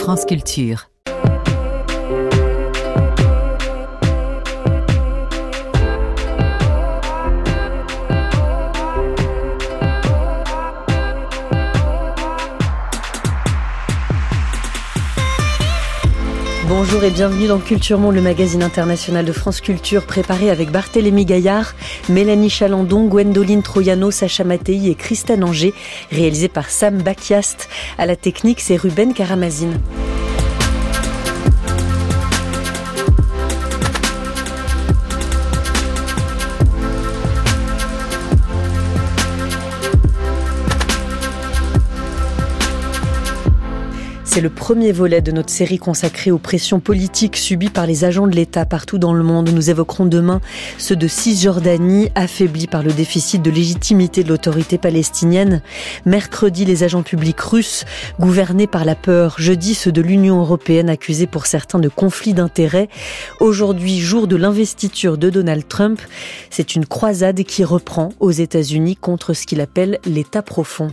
France Culture. Bonjour et bienvenue dans Culture Monde, le magazine international de France Culture, préparé avec Barthélémy Gaillard, Mélanie Chalandon, Gwendoline Troiano, Sacha Mattei et Christine Anger, réalisé par Sam Bakiast. À la technique, c'est Ruben Karamazine. C'est le premier volet de notre série consacrée aux pressions politiques subies par les agents de l'État partout dans le monde. Nous évoquerons demain ceux de Cisjordanie, affaiblis par le déficit de légitimité de l'autorité palestinienne. Mercredi, les agents publics russes, gouvernés par la peur. Jeudi, ceux de l'Union européenne, accusés pour certains de conflits d'intérêts. Aujourd'hui, jour de l'investiture de Donald Trump, c'est une croisade qui reprend aux États-Unis contre ce qu'il appelle l'État profond.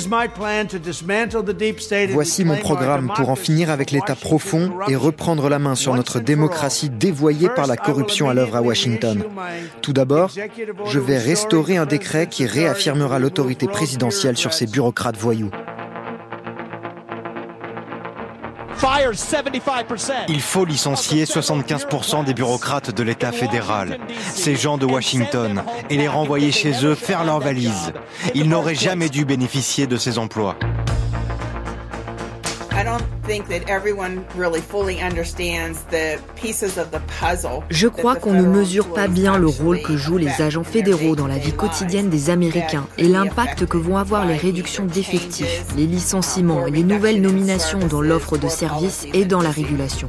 Voici mon programme pour en finir avec l'État profond et reprendre la main sur notre démocratie dévoyée par la corruption à l'œuvre à Washington. Tout d'abord, je vais restaurer un décret qui réaffirmera l'autorité présidentielle sur ces bureaucrates voyous. Il faut licencier 75% des bureaucrates de l'État fédéral, ces gens de Washington, et les renvoyer chez eux faire leurs valises. Ils n'auraient jamais dû bénéficier de ces emplois. Je crois qu'on ne mesure pas bien le rôle que jouent les agents fédéraux dans la vie quotidienne des Américains et l'impact que vont avoir les réductions d'effectifs, les licenciements et les nouvelles nominations dans l'offre de services et dans la régulation.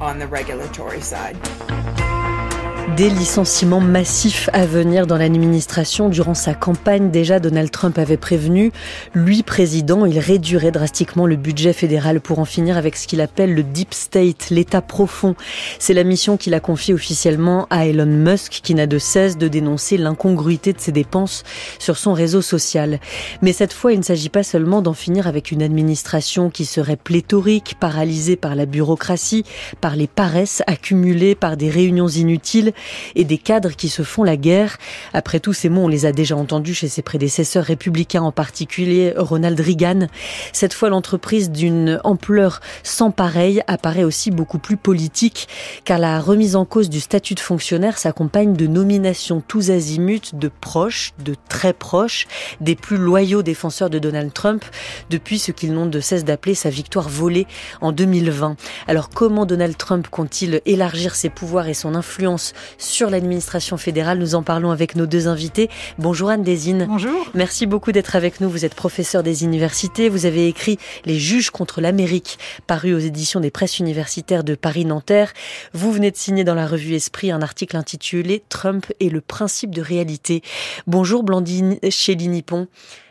Des licenciements massifs à venir dans l'administration. Durant sa campagne, déjà, Donald Trump avait prévenu. Lui, président, il réduirait drastiquement le budget fédéral pour en finir avec ce qu'il appelle le Deep State, l'État profond. C'est la mission qu'il a confiée officiellement à Elon Musk, qui n'a de cesse de dénoncer l'incongruité de ses dépenses sur son réseau social. Mais cette fois, il ne s'agit pas seulement d'en finir avec une administration qui serait pléthorique, paralysée par la bureaucratie, par les paresses accumulées, par des réunions inutiles et des cadres qui se font la guerre. Après tout, ces mots, on les a déjà entendus chez ses prédécesseurs républicains, en particulier Ronald Reagan. Cette fois, l'entreprise d'une ampleur sans pareille apparaît aussi beaucoup plus politique, car la remise en cause du statut de fonctionnaire s'accompagne de nominations tous azimuts de proches, de très proches, des plus loyaux défenseurs de Donald Trump, depuis ce qu'ils n'ont de cesse d'appeler sa victoire volée en 2020. Alors, comment Donald Trump compte-t-il élargir ses pouvoirs et son influence sur l'administration fédérale? Nous en parlons avec nos deux invités. Bonjour Anne Desine. Bonjour. Merci beaucoup d'être avec nous. Vous êtes professeur des universités. Vous avez écrit Les juges contre l'Amérique, paru aux éditions des presses universitaires de Paris-Nanterre. Vous venez de signer dans la revue Esprit un article intitulé Trump et le principe de réalité. Bonjour Blandine Chély-Nippon.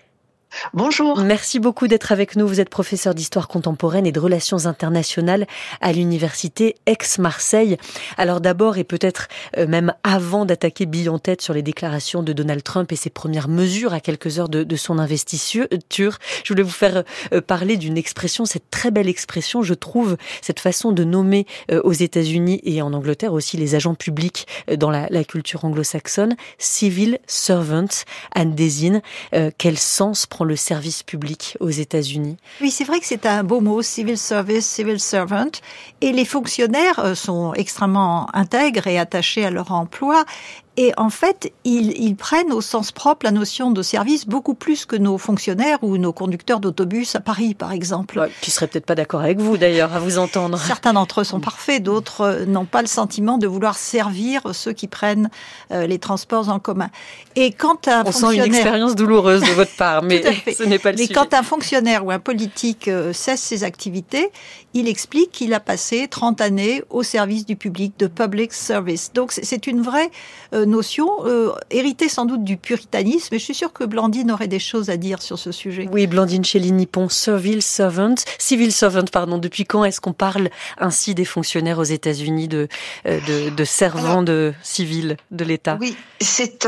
Bonjour. Merci beaucoup d'être avec nous. Vous êtes professeur d'histoire contemporaine et de relations internationales à l'université Aix-Marseille. Alors d'abord, et peut-être même avant d'attaquer bille en tête sur les déclarations de Donald Trump et ses premières mesures à quelques heures de son investiture, je voulais vous faire parler d'une expression, cette très belle expression, je trouve, cette façon de nommer aux États-Unis et en Angleterre aussi les agents publics dans la culture anglo-saxonne, civil servant. Anne Desine, quel sens prend le service public aux États-Unis? Oui, c'est vrai que c'est un beau mot, civil service, civil servant. Et les fonctionnaires sont extrêmement intègres et attachés à leur emploi. Et en fait, ils prennent au sens propre la notion de service beaucoup plus que nos fonctionnaires ou nos conducteurs d'autobus à Paris, par exemple. Ouais, qui ne seraient peut-être pas d'accord avec vous, d'ailleurs, à vous entendre. Certains d'entre eux sont parfaits, d'autres n'ont pas le sentiment de vouloir servir ceux qui prennent les transports en commun. Et quand un sent une expérience douloureuse de votre part, mais ce n'est pas le sujet. Mais quand un fonctionnaire ou un politique cesse ses activités, il explique qu'il a passé 30 années au service du public, de public service. Donc c'est une vraie notion, héritée sans doute du puritanisme, et je suis sûre que Blandine aurait des choses à dire sur ce sujet. Oui, Blandine Chély-Nippon, civil servant, depuis quand est-ce qu'on parle ainsi des fonctionnaires aux États-Unis, de servants de civils de l'État? Oui, c'est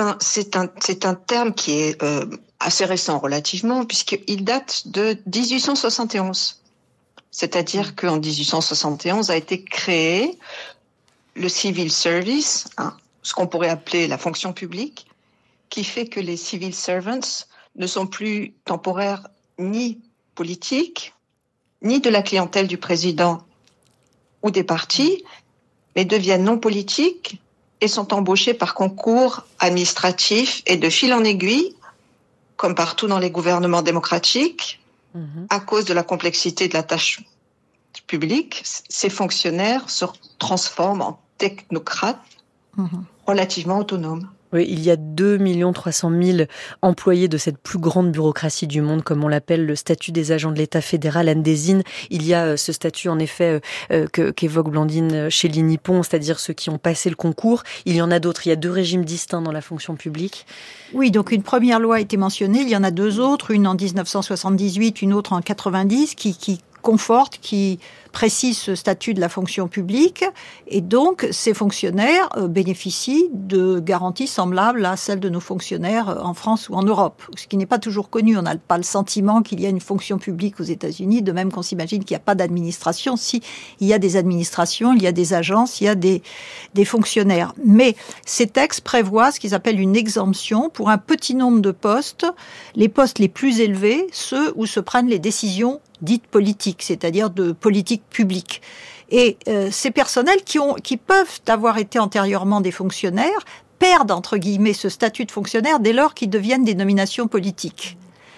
un terme qui est assez récent relativement, puisqu'il date de 1871. C'est-à-dire qu'en 1871 a été créé le civil service, ce qu'on pourrait appeler la fonction publique, qui fait que les civil servants ne sont plus temporaires ni politiques, ni de la clientèle du président ou des partis, mais deviennent non politiques et sont embauchés par concours administratif et de fil en aiguille, comme partout dans les gouvernements démocratiques, à cause de la complexité de la tâche publique, ces fonctionnaires se transforment en technocrates relativement autonomes. Oui, il y a 2 300 000 employés de cette plus grande bureaucratie du monde, comme on l'appelle, le statut des agents de l'État fédéral, Anne Désine. Il y a ce statut, en effet, qu'évoque Blandine Chély-Nippon, c'est-à-dire ceux qui ont passé le concours. Il y en a d'autres. Il y a 2 régimes distincts dans la fonction publique. Oui, donc une première loi a été mentionnée. Il y en a 2 autres, une en 1978, une autre en 90, qui conforte, qui précise ce statut de la fonction publique. Et donc, ces fonctionnaires bénéficient de garanties semblables à celles de nos fonctionnaires en France ou en Europe, ce qui n'est pas toujours connu. On n'a pas le sentiment qu'il y a une fonction publique aux États-Unis, de même qu'on s'imagine qu'il n'y a pas d'administration. Si, il y a des administrations, il y a des agences, il y a des fonctionnaires. Mais ces textes prévoient ce qu'ils appellent une exemption pour un petit nombre de postes, les postes les plus élevés, ceux où se prennent les décisions dites politiques, c'est-à-dire de politique publique. Et ces personnels qui peuvent avoir été antérieurement des fonctionnaires perdent, entre guillemets, ce statut de fonctionnaire dès lors qu'ils deviennent des nominations politiques.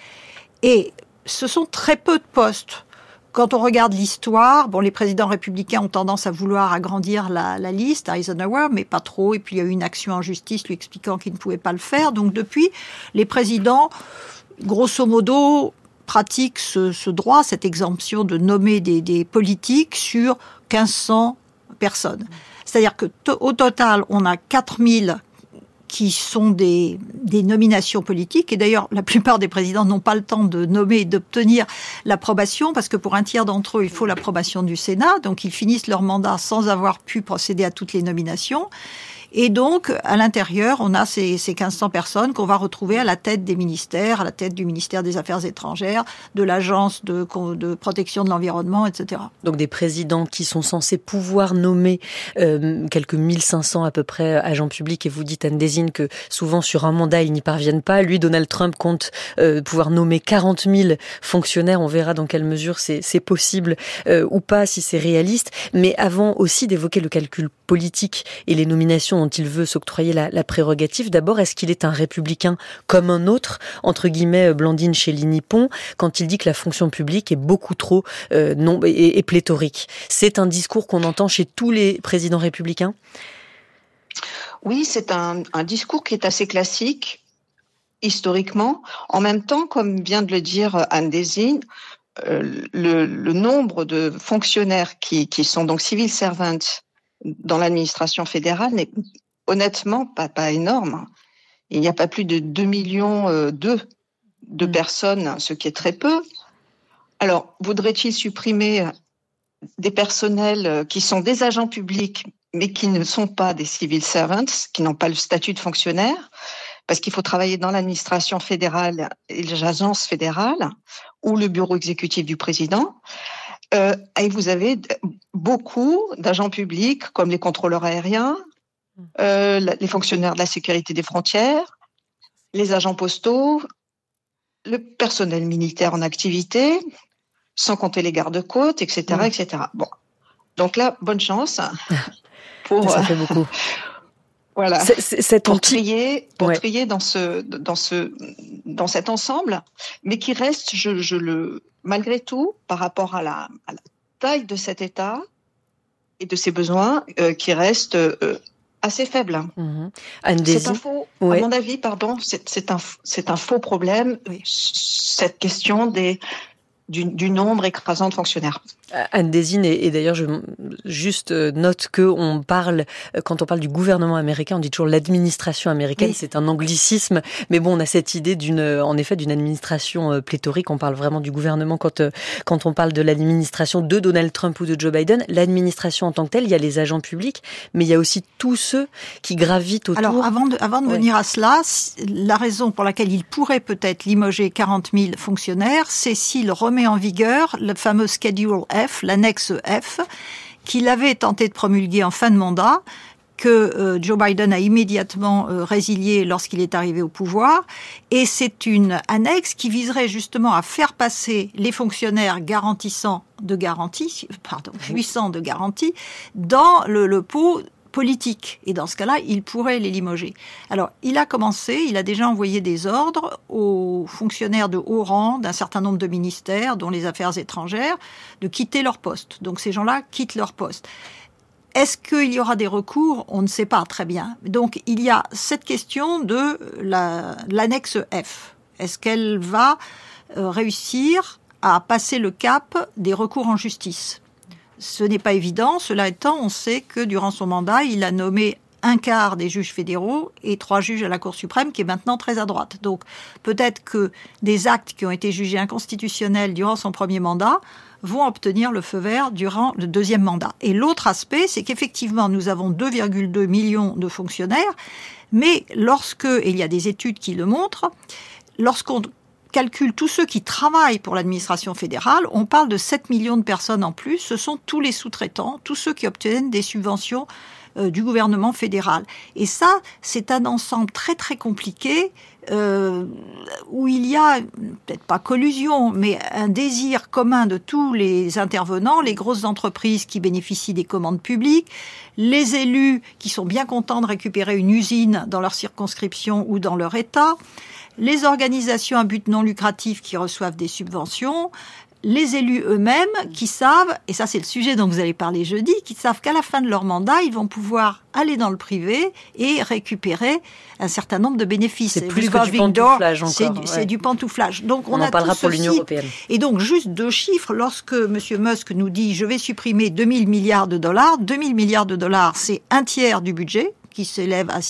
Et ce sont très peu de postes. Quand on regarde l'histoire, les présidents républicains ont tendance à vouloir agrandir la liste, Eisenhower, mais pas trop. Et puis il y a eu une action en justice lui expliquant qu'il ne pouvait pas le faire. Donc depuis, les présidents, grosso modo, pratique ce droit, cette exemption de nommer des politiques sur 1500 personnes. C'est-à-dire que au total, on a 4000 qui sont des nominations politiques. Et d'ailleurs, la plupart des présidents n'ont pas le temps de nommer et d'obtenir l'approbation, parce que pour un tiers d'entre eux, il faut l'approbation du Sénat. Donc, ils finissent leur mandat sans avoir pu procéder à toutes les nominations. Et donc, à l'intérieur, on a ces 1500 personnes qu'on va retrouver à la tête des ministères, à la tête du ministère des Affaires étrangères, de l'Agence de protection de l'environnement, etc. Donc des présidents qui sont censés pouvoir nommer quelques 1500 à peu près agents publics. Et vous dites, Anne Désine, que souvent sur un mandat, ils n'y parviennent pas. Lui, Donald Trump, compte pouvoir nommer 40 000 fonctionnaires. On verra dans quelle mesure c'est possible ou pas, si c'est réaliste. Mais avant aussi d'évoquer le calcul politique et les nominations dont il veut s'octroyer la prérogative, d'abord, est-ce qu'il est un républicain comme un autre, entre guillemets, Blandine Chély-Nippon, quand il dit que la fonction publique est beaucoup trop et pléthorique? C'est un discours qu'on entend chez tous les présidents républicains? Oui, c'est un discours qui est assez classique, historiquement. En même temps, comme vient de le dire Anne Désine, le nombre de fonctionnaires qui sont donc civil servants dans l'administration fédérale n'est honnêtement pas énorme. Il n'y a pas plus de 2 millions de personnes, ce qui est très peu. Alors, voudrait-il supprimer des personnels qui sont des agents publics, mais qui ne sont pas des civil servants, qui n'ont pas le statut de fonctionnaire, parce qu'il faut travailler dans l'administration fédérale et les agences fédérales, ou le bureau exécutif du président. Et vous avez beaucoup d'agents publics, comme les contrôleurs aériens, les fonctionnaires de la sécurité des frontières, les agents postaux, le personnel militaire en activité, sans compter les gardes-côtes, etc., etc. Bon. Donc là, bonne chance pour... Ça fait beaucoup. Voilà. Pour trier dans cet ensemble, mais qui reste, malgré tout, par rapport à la taille de cet État et de ses besoins, qui reste assez faible. C'est un faux, à mon avis, c'est un faux problème, cette question du nombre écrasant de fonctionnaires. Anne Désine, et d'ailleurs je juste note que quand on parle du gouvernement américain, on dit toujours l'administration américaine, c'est un anglicisme, mais bon, on a cette idée d'une administration pléthorique. On parle vraiment du gouvernement quand on parle de l'administration de Donald Trump ou de Joe Biden. L'administration en tant que telle, il y a les agents publics, mais il y a aussi tous ceux qui gravitent autour. Alors avant de venir à cela, la raison pour laquelle il pourrait peut-être limoger 40 000 fonctionnaires, c'est s'il remet remet en vigueur le fameux Schedule F, l'annexe F, qu'il avait tenté de promulguer en fin de mandat, que Joe Biden a immédiatement résilié lorsqu'il est arrivé au pouvoir. Et c'est une annexe qui viserait justement à faire passer les fonctionnaires jouissant de garantie dans le pot politique. Et dans ce cas-là, il pourrait les limoger. Alors, il a déjà envoyé des ordres aux fonctionnaires de haut rang d'un certain nombre de ministères, dont les affaires étrangères, de quitter leur poste. Donc, ces gens-là quittent leur poste. Est-ce qu'il y aura des recours ? On ne sait pas très bien. Donc, il y a cette question de l'annexe F. Est-ce qu'elle va réussir à passer le cap des recours en justice ? Ce n'est pas évident. Cela étant, on sait que durant son mandat, il a nommé un quart des juges fédéraux et 3 juges à la Cour suprême, qui est maintenant très à droite. Donc, peut-être que des actes qui ont été jugés inconstitutionnels durant son premier mandat vont obtenir le feu vert durant le deuxième mandat. Et l'autre aspect, c'est qu'effectivement, nous avons 2,2 millions de fonctionnaires, mais et il y a des études qui le montrent, lorsqu'on calcule tous ceux qui travaillent pour l'administration fédérale, on parle de 7 millions de personnes en plus. Ce sont tous les sous-traitants, tous ceux qui obtiennent des subventions du gouvernement fédéral. Et ça, c'est un ensemble très très compliqué où il y a, peut-être pas collusion, mais un désir commun de tous les intervenants, les grosses entreprises qui bénéficient des commandes publiques, les élus qui sont bien contents de récupérer une usine dans leur circonscription ou dans leur État, les organisations à but non lucratif qui reçoivent des subventions, les élus eux-mêmes qui savent, et ça c'est le sujet dont vous allez parler jeudi, qui savent qu'à la fin de leur mandat, ils vont pouvoir aller dans le privé et récupérer un certain nombre de bénéfices. C'est plus que du pantouflage encore. C'est du pantouflage. Donc on en parlera pour l'Union européenne. Et donc juste 2 chiffres, lorsque M. Musk nous dit « je vais supprimer 2 000 milliards de dollars », 2 000 milliards de dollars, c'est un tiers du budget, qui s'élève à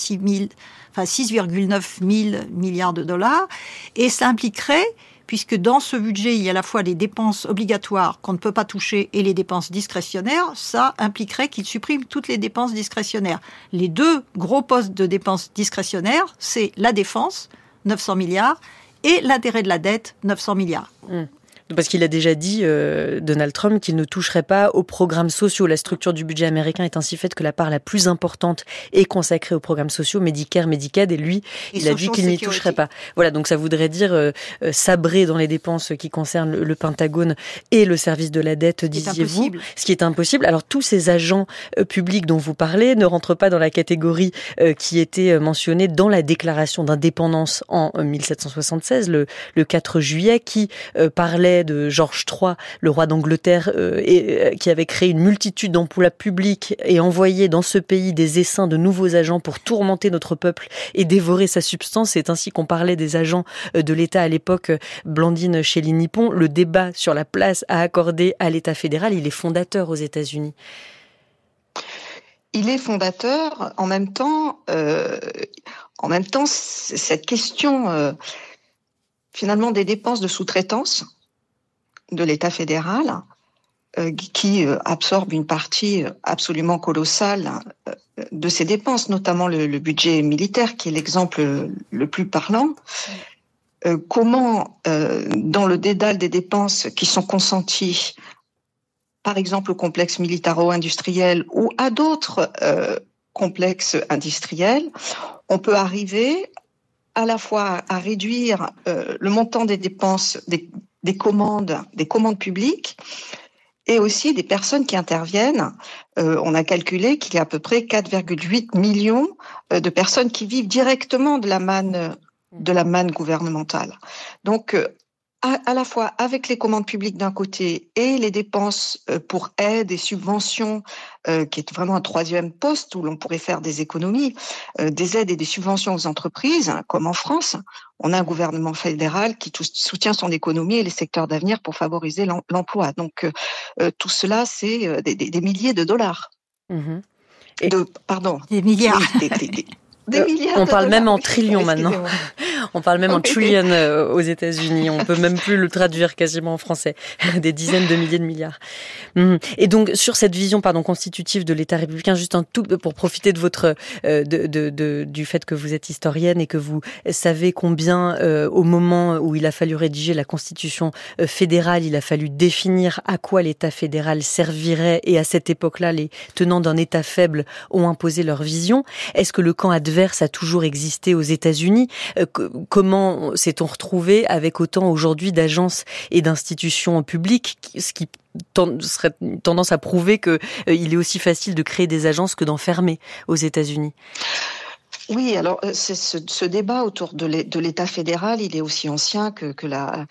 6,9 000 milliards de dollars, et ça impliquerait, puisque dans ce budget, il y a à la fois les dépenses obligatoires qu'on ne peut pas toucher et les dépenses discrétionnaires, ça impliquerait qu'il supprime toutes les dépenses discrétionnaires. Les 2 gros postes de dépenses discrétionnaires, c'est la défense, 900 milliards, et l'intérêt de la dette, 900 milliards. Parce qu'il a déjà dit, Donald Trump, qu'il ne toucherait pas aux programmes sociaux. La structure du budget américain est ainsi faite que la part la plus importante est consacrée aux programmes sociaux, Medicare, Medicaid, et lui, il a dit qu'il n'y toucherait pas. Voilà, donc ça voudrait dire sabrer dans les dépenses qui concernent le Pentagone et le service de la dette, disiez-vous. Ce qui est impossible. Alors, tous ces agents publics dont vous parlez ne rentrent pas dans la catégorie qui était mentionnée dans la déclaration d'indépendance en 1776, le 4 juillet, qui parlait de George III, le roi d'Angleterre, qui avait créé une multitude d'emplois publics et envoyé dans ce pays des essaims de nouveaux agents pour tourmenter notre peuple et dévorer sa substance. C'est ainsi qu'on parlait des agents de l'État à l'époque. Blandine Chély-Nippon, le débat sur la place à accorder à l'État fédéral, il est fondateur aux États-Unis. Il est fondateur. En même temps, cette question finalement des dépenses de sous-traitance de l'État fédéral, qui absorbe une partie absolument colossale de ses dépenses, notamment le budget militaire, qui est l'exemple le plus parlant. Comment, dans le dédale des dépenses qui sont consenties, par exemple au complexe militaro-industriel ou à d'autres complexes industriels, on peut arriver à la fois à réduire le montant des dépenses des commandes publiques et aussi des personnes qui interviennent. On a calculé qu'il y a à peu près 4,8 millions de personnes qui vivent directement de la manne gouvernementale. Donc, à la fois avec les commandes publiques d'un côté et les dépenses pour aides et subventions, qui est vraiment un 3e poste où l'on pourrait faire des économies, des aides et des subventions aux entreprises, comme en France, on a un gouvernement fédéral qui soutient son économie et les secteurs d'avenir pour favoriser l'emploi. Donc tout cela, c'est des milliers de dollars. Mmh. Des milliards. On parle même en trillions maintenant. On parle même en trillion aux États-Unis. On peut même plus le traduire quasiment en français. Des dizaines de milliers de milliards. Et donc, sur cette vision, constitutive de l'État républicain, juste un tout pour profiter de votre, du fait que vous êtes historienne et que vous savez combien, au moment où il a fallu rédiger la Constitution fédérale, il a fallu définir à quoi l'État fédéral servirait, et à cette époque-là, les tenants d'un État faible ont imposé leur vision. Est-ce que le camp adverse a toujours existé aux États-Unis ? Comment s'est-on retrouvé avec autant aujourd'hui d'agences et d'institutions publiques, ce qui serait tendance à prouver qu'il est aussi facile de créer des agences que d'en fermer aux États-Unis ? Oui, alors c'est ce débat autour de l'État fédéral, il est aussi ancien que la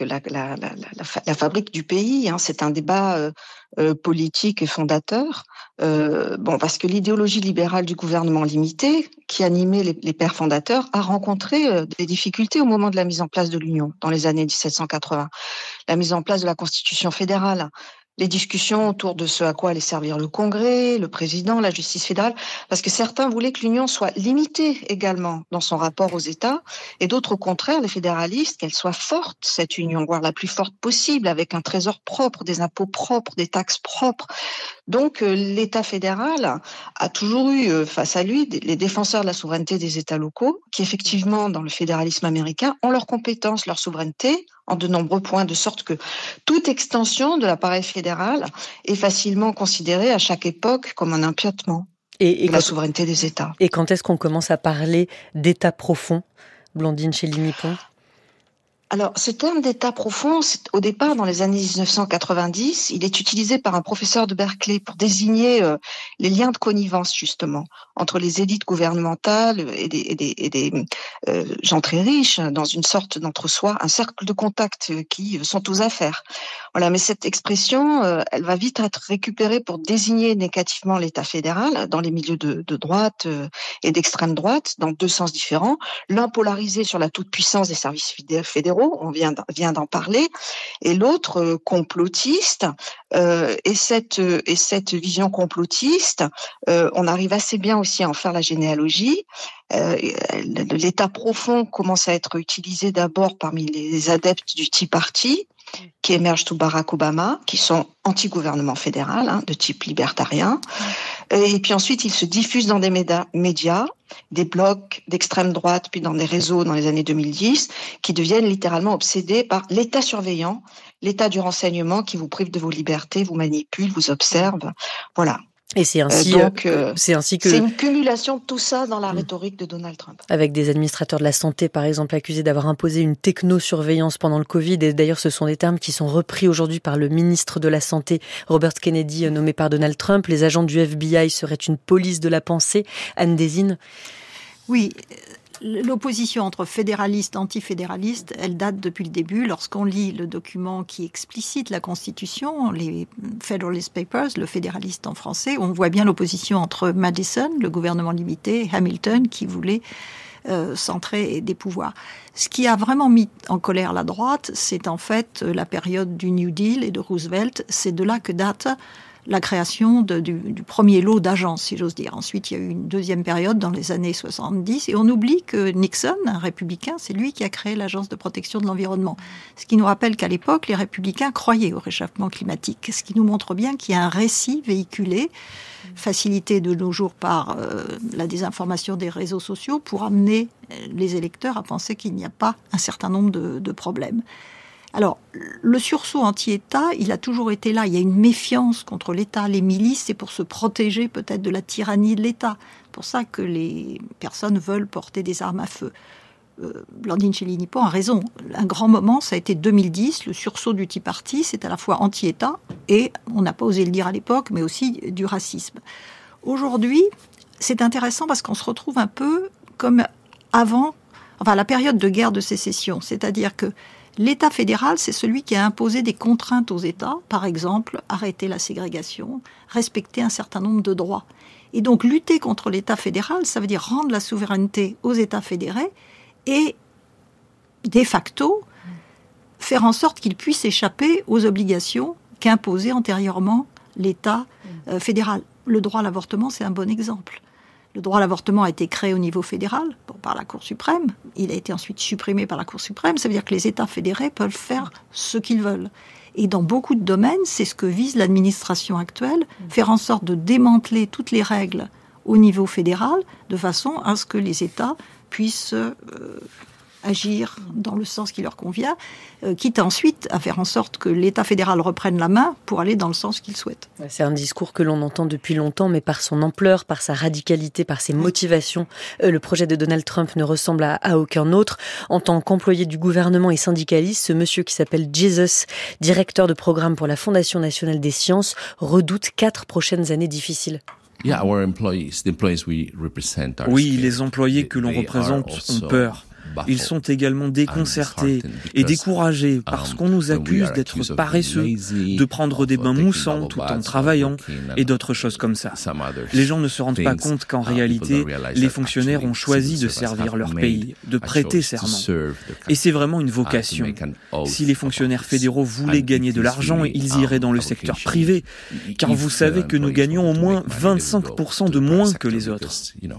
fabrique du pays. C'est un débat politique et fondateur. Parce que l'idéologie libérale du gouvernement limité, qui animait les pères fondateurs, a rencontré des difficultés au moment de la mise en place de l'Union, dans les années 1780. La mise en place de la Constitution fédérale, les discussions autour de ce à quoi allait servir le Congrès, le président, la justice fédérale, parce que certains voulaient que l'Union soit limitée également dans son rapport aux États, et d'autres au contraire, les fédéralistes, qu'elle soit forte, cette Union, voire la plus forte possible, avec un trésor propre, des impôts propres, des taxes propres. Donc l'État fédéral a toujours eu face à lui les défenseurs de la souveraineté des États locaux, qui effectivement, dans le fédéralisme américain, ont leurs compétences, leur souveraineté, en de nombreux points, de sorte que toute extension de l'appareil fédéral est facilement considérée à chaque époque comme un empiètement de la souveraineté des États. Et quand est-ce qu'on commence à parler d'État profond, Blandine Chély-Nippon ? Alors, ce terme d'État profond, au départ, dans les années 1990, il est utilisé par un professeur de Berkeley pour désigner les liens de connivence, justement, entre les élites gouvernementales et des gens très riches, dans une sorte d'entre-soi, un cercle de contacts qui sont aux affaires. Voilà, mais cette expression, elle va vite être récupérée pour désigner négativement l'État fédéral dans les milieux de droite et d'extrême droite, dans deux sens différents. L'un polarisé sur la toute-puissance des services fédéraux, on vient d'en parler, et l'autre complotiste. Et cette vision complotiste, on arrive assez bien aussi à en faire la généalogie. L'État profond commence à être utilisé d'abord parmi les adeptes du Tea Party, qui émergent sous Barack Obama, qui sont anti-gouvernement fédéral, de type libertarien. Et puis ensuite, il se diffuse dans des médias, des blogs d'extrême droite, puis dans des réseaux dans les années 2010, qui deviennent littéralement obsédés par l'État surveillant, l'État du renseignement qui vous prive de vos libertés, vous manipule, vous observe. Voilà. Et c'est ainsi, c'est une cumulation de tout ça dans la rhétorique de Donald Trump. Avec des administrateurs de la santé, par exemple, accusés d'avoir imposé une technosurveillance pendant le Covid. Et d'ailleurs, ce sont des termes qui sont repris aujourd'hui par le ministre de la Santé, Robert Kennedy, nommé par Donald Trump. Les agents du FBI seraient une police de la pensée. Anne Désine. Oui. L'opposition entre fédéralistes et antifédéralistes, elle date depuis le début. Lorsqu'on lit le document qui explicite la Constitution, les Federalist Papers, le fédéraliste en français, on voit bien l'opposition entre Madison, le gouvernement limité, et Hamilton, qui voulait centrer des pouvoirs. Ce qui a vraiment mis en colère la droite, c'est en fait la période du New Deal et de Roosevelt. C'est de là que date la création du premier lot d'agences, si j'ose dire. Ensuite, il y a eu une deuxième période dans les années 70, et on oublie que Nixon, un républicain, c'est lui qui a créé l'Agence de protection de l'environnement. Ce qui nous rappelle qu'à l'époque, les républicains croyaient au réchauffement climatique. Ce qui nous montre bien qu'il y a un récit véhiculé, facilité de nos jours par la désinformation des réseaux sociaux, pour amener les électeurs à penser qu'il n'y a pas un certain nombre de problèmes. Alors, le sursaut anti-État, il a toujours été là. Il y a une méfiance contre l'État. Les milices, c'est pour se protéger peut-être de la tyrannie de l'État. C'est pour ça que les personnes veulent porter des armes à feu. Blandine Chély-Nippon a raison. Un grand moment, ça a été 2010, le sursaut du Tea Party. C'est à la fois anti-État et, on n'a pas osé le dire à l'époque, mais aussi du racisme. Aujourd'hui, c'est intéressant parce qu'on se retrouve un peu comme avant, la période de guerre de sécession. C'est-à-dire que l'État fédéral, c'est celui qui a imposé des contraintes aux États, par exemple, arrêter la ségrégation, respecter un certain nombre de droits. Et donc, lutter contre l'État fédéral, ça veut dire rendre la souveraineté aux États fédérés et, de facto, faire en sorte qu'ils puissent échapper aux obligations qu'imposait antérieurement l'État fédéral. Le droit à l'avortement, c'est un bon exemple. Le droit à l'avortement a été créé au niveau fédéral. Bon, par la Cour suprême. Il a été ensuite supprimé par la Cour suprême. Ça veut dire que les États fédérés peuvent faire ce qu'ils veulent. Et dans beaucoup de domaines, c'est ce que vise l'administration actuelle, faire en sorte de démanteler toutes les règles au niveau fédéral, de façon à ce que les États puissent agir dans le sens qui leur convient, quitte ensuite à faire en sorte que l'État fédéral reprenne la main pour aller dans le sens qu'il souhaite. C'est un discours que l'on entend depuis longtemps, mais par son ampleur, par sa radicalité, par ses motivations, le projet de Donald Trump ne ressemble à aucun autre. En tant qu'employé du gouvernement et syndicaliste, ce monsieur qui s'appelle Jesus, directeur de programme pour la Fondation nationale des sciences, redoute 4 prochaines années difficiles. Oui, les employés que l'on représente ont peur. Ils sont également déconcertés et découragés parce qu'on nous accuse d'être paresseux, de prendre des bains moussants tout en travaillant et d'autres choses comme ça. Les gens ne se rendent pas compte qu'en réalité, les fonctionnaires ont choisi de servir leur pays, de prêter serment. Et c'est vraiment une vocation. Si les fonctionnaires fédéraux voulaient gagner de l'argent, ils iraient dans le secteur privé, car vous savez que nous gagnons au moins 25% de moins que les autres.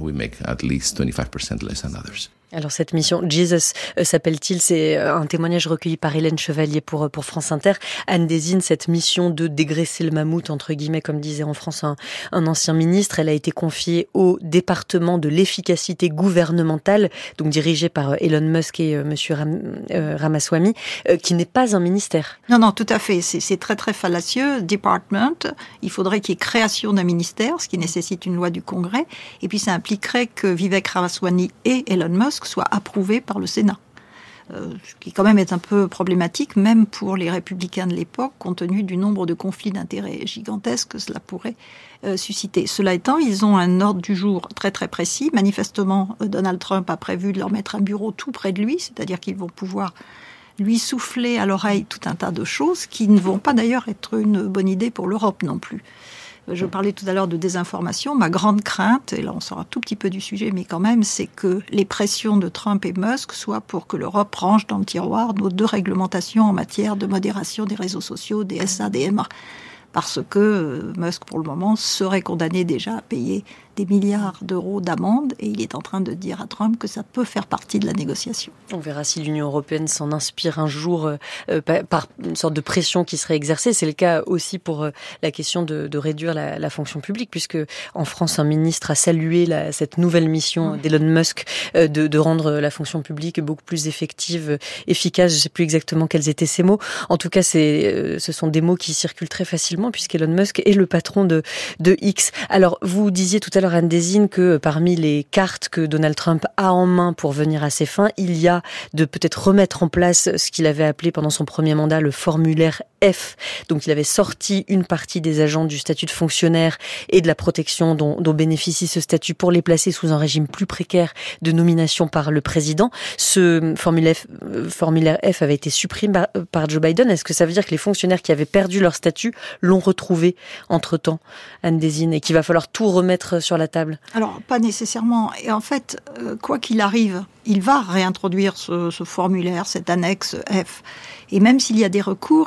Alors cette mission, Jesus s'appelle-t-il, c'est un témoignage recueilli par Hélène Chevalier pour France Inter. Anne désigne cette mission de dégraisser le mammouth, entre guillemets, comme disait en France un ancien ministre. Elle a été confiée au département de l'efficacité gouvernementale, donc dirigé par Elon Musk et monsieur Ramaswamy, qui n'est pas un ministère. Non, tout à fait. C'est très très fallacieux. Department, il faudrait qu'il y ait création d'un ministère, ce qui nécessite une loi du Congrès. Et puis ça impliquerait que Vivek Ramaswamy et Elon Musk soit approuvé par le Sénat. Ce qui quand même est un peu problématique, même pour les républicains de l'époque, compte tenu du nombre de conflits d'intérêts gigantesques que cela pourrait susciter. Cela étant, ils ont un ordre du jour très très précis. Manifestement, Donald Trump a prévu de leur mettre un bureau tout près de lui, c'est-à-dire qu'ils vont pouvoir lui souffler à l'oreille tout un tas de choses qui ne vont pas d'ailleurs être une bonne idée pour l'Europe non plus. Je parlais tout à l'heure de désinformation. Ma grande crainte, et là on sort un tout petit peu du sujet, mais quand même, c'est que les pressions de Trump et Musk soient pour que l'Europe range dans le tiroir nos 2 réglementations en matière de modération des réseaux sociaux, des SA-DMA. Parce que Musk, pour le moment, serait condamné déjà à payer des milliards d'euros d'amende et il est en train de dire à Trump que ça peut faire partie de la négociation. On verra si l'Union européenne s'en inspire un jour par une sorte de pression qui serait exercée. C'est le cas aussi pour la question de réduire la fonction publique, puisque en France, un ministre a salué cette nouvelle mission d'Elon Musk de rendre la fonction publique beaucoup plus effective, efficace. Je ne sais plus exactement quels étaient ces mots. En tout cas, ce sont des mots qui circulent très facilement puisqu'Elon Musk est le patron de X. Alors, vous disiez tout à l'heure, Anne désigne que parmi les cartes que Donald Trump a en main pour venir à ses fins, il y a de peut-être remettre en place ce qu'il avait appelé pendant son premier mandat le formulaire F. Donc il avait sorti une partie des agents du statut de fonctionnaire et de la protection dont bénéficie ce statut pour les placer sous un régime plus précaire de nomination par le président. Ce formulaire F avait été supprimé par Joe Biden. Est-ce que ça veut dire que les fonctionnaires qui avaient perdu leur statut l'ont retrouvé entre-temps, Anne désigne, et qu'il va falloir tout remettre sur la table? Alors, pas nécessairement. Et en fait, quoi qu'il arrive, il va réintroduire ce formulaire, cette annexe F. Et même s'il y a des recours,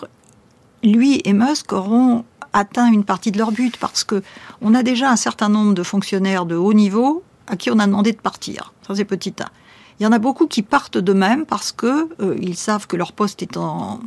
lui et Musk auront atteint une partie de leur but parce que on a déjà un certain nombre de fonctionnaires de haut niveau à qui on a demandé de partir. Ça, c'est petit 1. Il y en a beaucoup qui partent d'eux-mêmes parce que ils savent que leur poste est en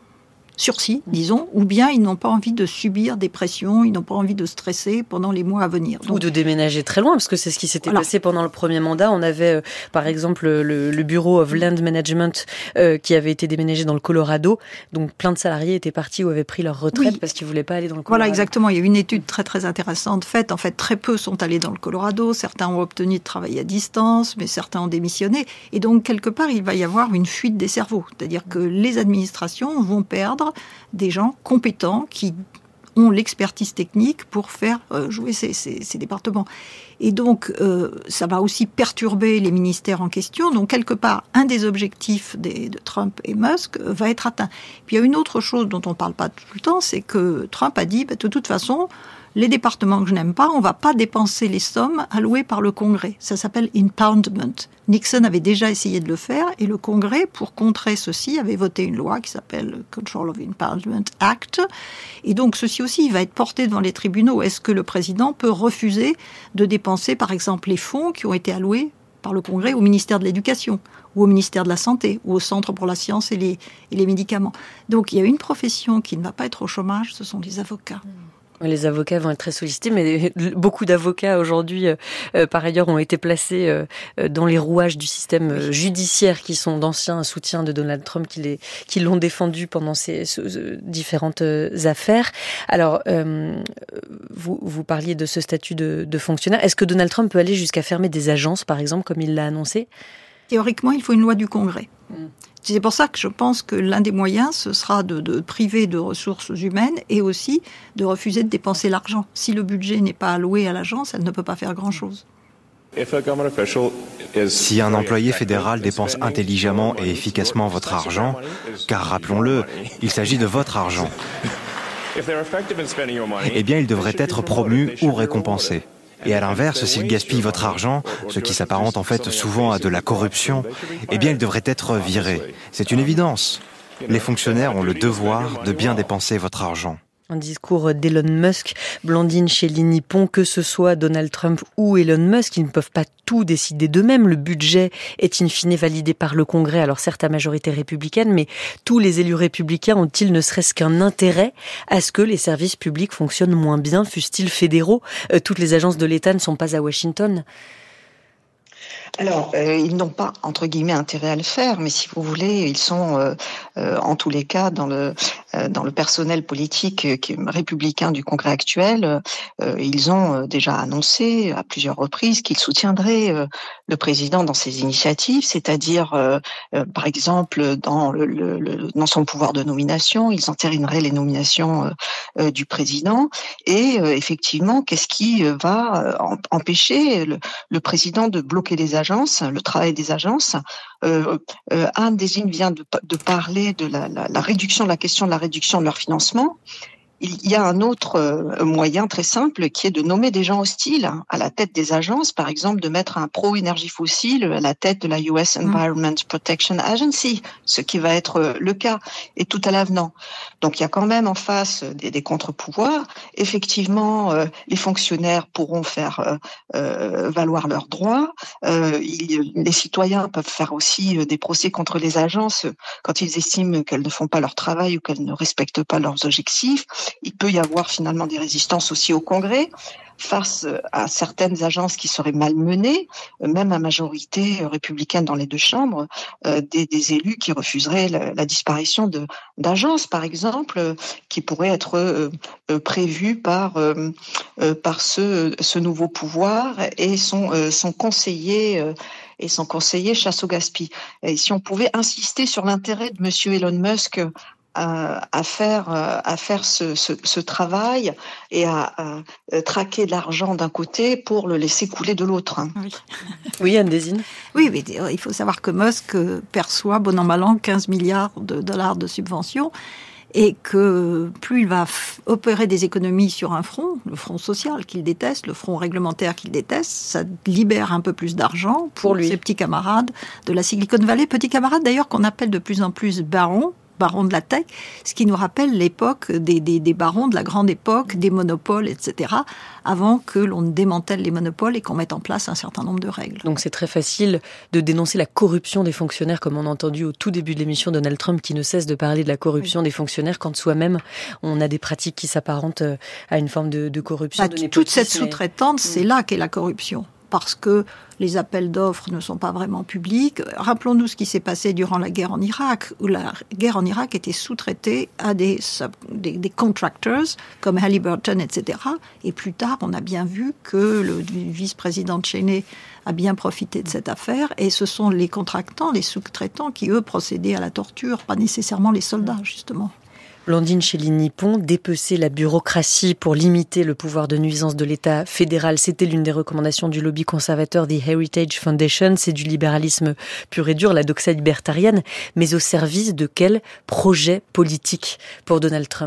sursis, disons, ou bien ils n'ont pas envie de subir des pressions, ils n'ont pas envie de stresser pendant les mois à venir. Donc, ou de déménager très loin, parce que c'est ce qui s'était passé pendant le premier mandat. On avait, par exemple, le Bureau of Land Management qui avait été déménagé dans le Colorado. Donc, plein de salariés étaient partis ou avaient pris leur retraite parce qu'ils ne voulaient pas aller dans le Colorado. Voilà, exactement. Il y a eu une étude très, très intéressante faite. En fait, très peu sont allés dans le Colorado. Certains ont obtenu de travailler à distance, mais certains ont démissionné. Et donc, quelque part, il va y avoir une fuite des cerveaux. C'est-à-dire que les administrations vont perdre des gens compétents qui ont l'expertise technique pour faire jouer ces départements. Et donc, ça va aussi perturber les ministères en question. Donc, quelque part, un des objectifs de Trump et Musk va être atteint. Puis, il y a une autre chose dont on ne parle pas tout le temps, c'est que Trump a dit, de toute façon, les départements que je n'aime pas, on ne va pas dépenser les sommes allouées par le Congrès. Ça s'appelle impoundment. Nixon avait déjà essayé de le faire et le Congrès, pour contrer ceci, avait voté une loi qui s'appelle Control of Impoundment Act. Et donc, ceci aussi va être porté devant les tribunaux. Est-ce que le président peut refuser de dépenser, par exemple, les fonds qui ont été alloués par le Congrès au ministère de l'Éducation, ou au ministère de la Santé, ou au Centre pour la science et les médicaments. Donc il y a une profession qui ne va pas être au chômage, ce sont les avocats. Les avocats vont être très sollicités, mais beaucoup d'avocats aujourd'hui, par ailleurs, ont été placés dans les rouages du système judiciaire, qui sont d'anciens soutiens de Donald Trump, qui l'ont défendu pendant ces différentes affaires. Alors, vous parliez de ce statut de fonctionnaire. Est-ce que Donald Trump peut aller jusqu'à fermer des agences, par exemple, comme il l'a annoncé ? Théoriquement, il faut une loi du Congrès. C'est pour ça que je pense que l'un des moyens, ce sera de priver de ressources humaines et aussi de refuser de dépenser l'argent. Si le budget n'est pas alloué à l'agence, elle ne peut pas faire grand-chose. Si un employé fédéral dépense intelligemment et efficacement votre argent, car rappelons-le, il s'agit de votre argent, eh bien il devrait être promu ou récompensé. Et à l'inverse, s'il gaspille votre argent, ce qui s'apparente en fait souvent à de la corruption, eh bien il devrait être viré. C'est une évidence. Les fonctionnaires ont le devoir de bien dépenser votre argent. Un discours d'Elon Musk, Blandine Chély-Nippon, que ce soit Donald Trump ou Elon Musk, ils ne peuvent pas tout décider d'eux-mêmes. Le budget est in fine validé par le Congrès, alors certes à majorité républicaine, mais tous les élus républicains ont-ils ne serait-ce qu'un intérêt à ce que les services publics fonctionnent moins bien, fussent-ils fédéraux ? Toutes les agences de l'État ne sont pas à Washington. Alors, ils n'ont pas, entre guillemets, intérêt à le faire, mais si vous voulez, ils sont, en tous les cas, dans le personnel politique républicain du Congrès actuel, ils ont déjà annoncé à plusieurs reprises qu'ils soutiendraient le président dans ses initiatives, c'est-à-dire, par exemple, dans son pouvoir de nomination, ils entérineraient les nominations du président, et effectivement, qu'est-ce qui va empêcher le président de bloquer les agences, le travail des agences? Anne Design vient de parler de la réduction, de la question de la réduction de leur financement. Il y a un autre moyen très simple qui est de nommer des gens hostiles à la tête des agences, par exemple de mettre un pro-énergie fossile à la tête de la US Environment Protection Agency, ce qui va être le cas, et tout à l'avenant. Donc il y a quand même en face des contre-pouvoirs. Effectivement, les fonctionnaires pourront faire valoir leurs droits. Les citoyens peuvent faire aussi des procès contre les agences quand ils estiment qu'elles ne font pas leur travail ou qu'elles ne respectent pas leurs objectifs. Il peut y avoir finalement des résistances aussi au Congrès face à certaines agences qui seraient malmenées, même à majorité républicaine dans les deux chambres, des élus qui refuseraient la disparition d'agences, par exemple, qui pourraient être prévues par ce nouveau pouvoir et son conseiller chasse au gaspille. Et si on pouvait insister sur l'intérêt de monsieur Elon Musk à faire ce travail et à traquer de l'argent d'un côté pour le laisser couler de l'autre. Oui, Anne Design. Oui, mais il faut savoir que Musk perçoit, bon an mal an, 15 milliards de dollars de subventions, et que plus il va opérer des économies sur un front, le front social qu'il déteste, le front réglementaire qu'il déteste, ça libère un peu plus d'argent pour ses petits camarades de la Silicon Valley, petits camarades d'ailleurs qu'on appelle de plus en plus barons de la tech, ce qui nous rappelle l'époque des barons de la grande époque, des monopoles, etc., avant que l'on démantèle les monopoles et qu'on mette en place un certain nombre de règles. Donc c'est très facile de dénoncer la corruption des fonctionnaires, comme on a entendu au tout début de l'émission Donald Trump, qui ne cesse de parler de la corruption des fonctionnaires, quand soi-même on a des pratiques qui s'apparentent à une forme de corruption. Toute cette sous-traitance, c'est là qu'est la corruption. Parce que les appels d'offres ne sont pas vraiment publics. Rappelons-nous ce qui s'est passé durant la guerre en Irak, où la guerre en Irak était sous-traitée à des contractors comme Halliburton, etc. Et plus tard, on a bien vu que le vice-président Cheney a bien profité de cette affaire. Et ce sont les contractants, les sous-traitants qui, eux, procédaient à la torture, pas nécessairement les soldats, justement. Blandine Chély-Nippon, dépecer la bureaucratie pour limiter le pouvoir de nuisance de l'État fédéral, c'était l'une des recommandations du lobby conservateur The Heritage Foundation. C'est du libéralisme pur et dur, la doxa libertarienne, mais au service de quel projet politique pour Donald Trump ?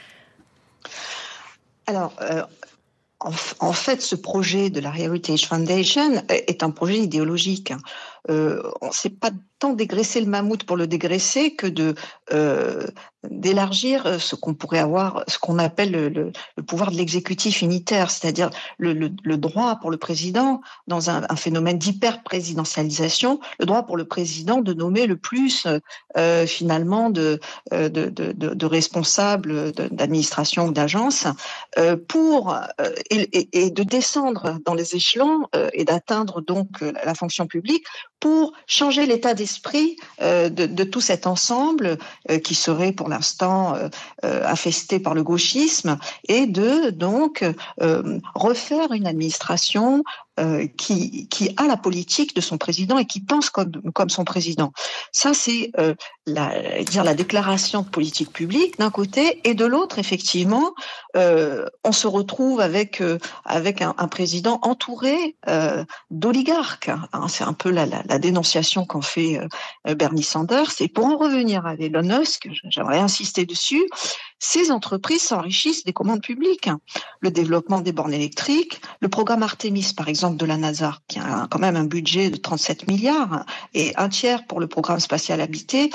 Alors, en fait, ce projet de la Heritage Foundation est un projet idéologique. On ne sait pas tant dégraisser le mammouth pour le dégraisser que d'élargir ce qu'on appelle le pouvoir de l'exécutif unitaire, c'est-à-dire le droit pour le président, dans un phénomène d'hyper-présidentialisation, le droit pour le président de nommer le plus finalement de responsables d'administration ou d'agence et de descendre dans les échelons et d'atteindre donc la fonction publique pour changer l'état d'esprit de tout cet ensemble qui serait pour l'instant infesté par le gauchisme et de donc refaire une administration qui a la politique de son président et qui pense comme son président. Ça, c'est la déclaration de politique publique d'un côté, et de l'autre, effectivement, on se retrouve avec un président entouré d'oligarques. Hein, c'est un peu la dénonciation qu'en fait Bernie Sanders. Et pour en revenir à Elon Musk, j'aimerais insister dessus, ces entreprises s'enrichissent des commandes publiques. Le développement des bornes électriques, le programme Artemis, par exemple, de la NASA, qui a quand même un budget de 37 milliards, et un tiers pour le programme spatial habité,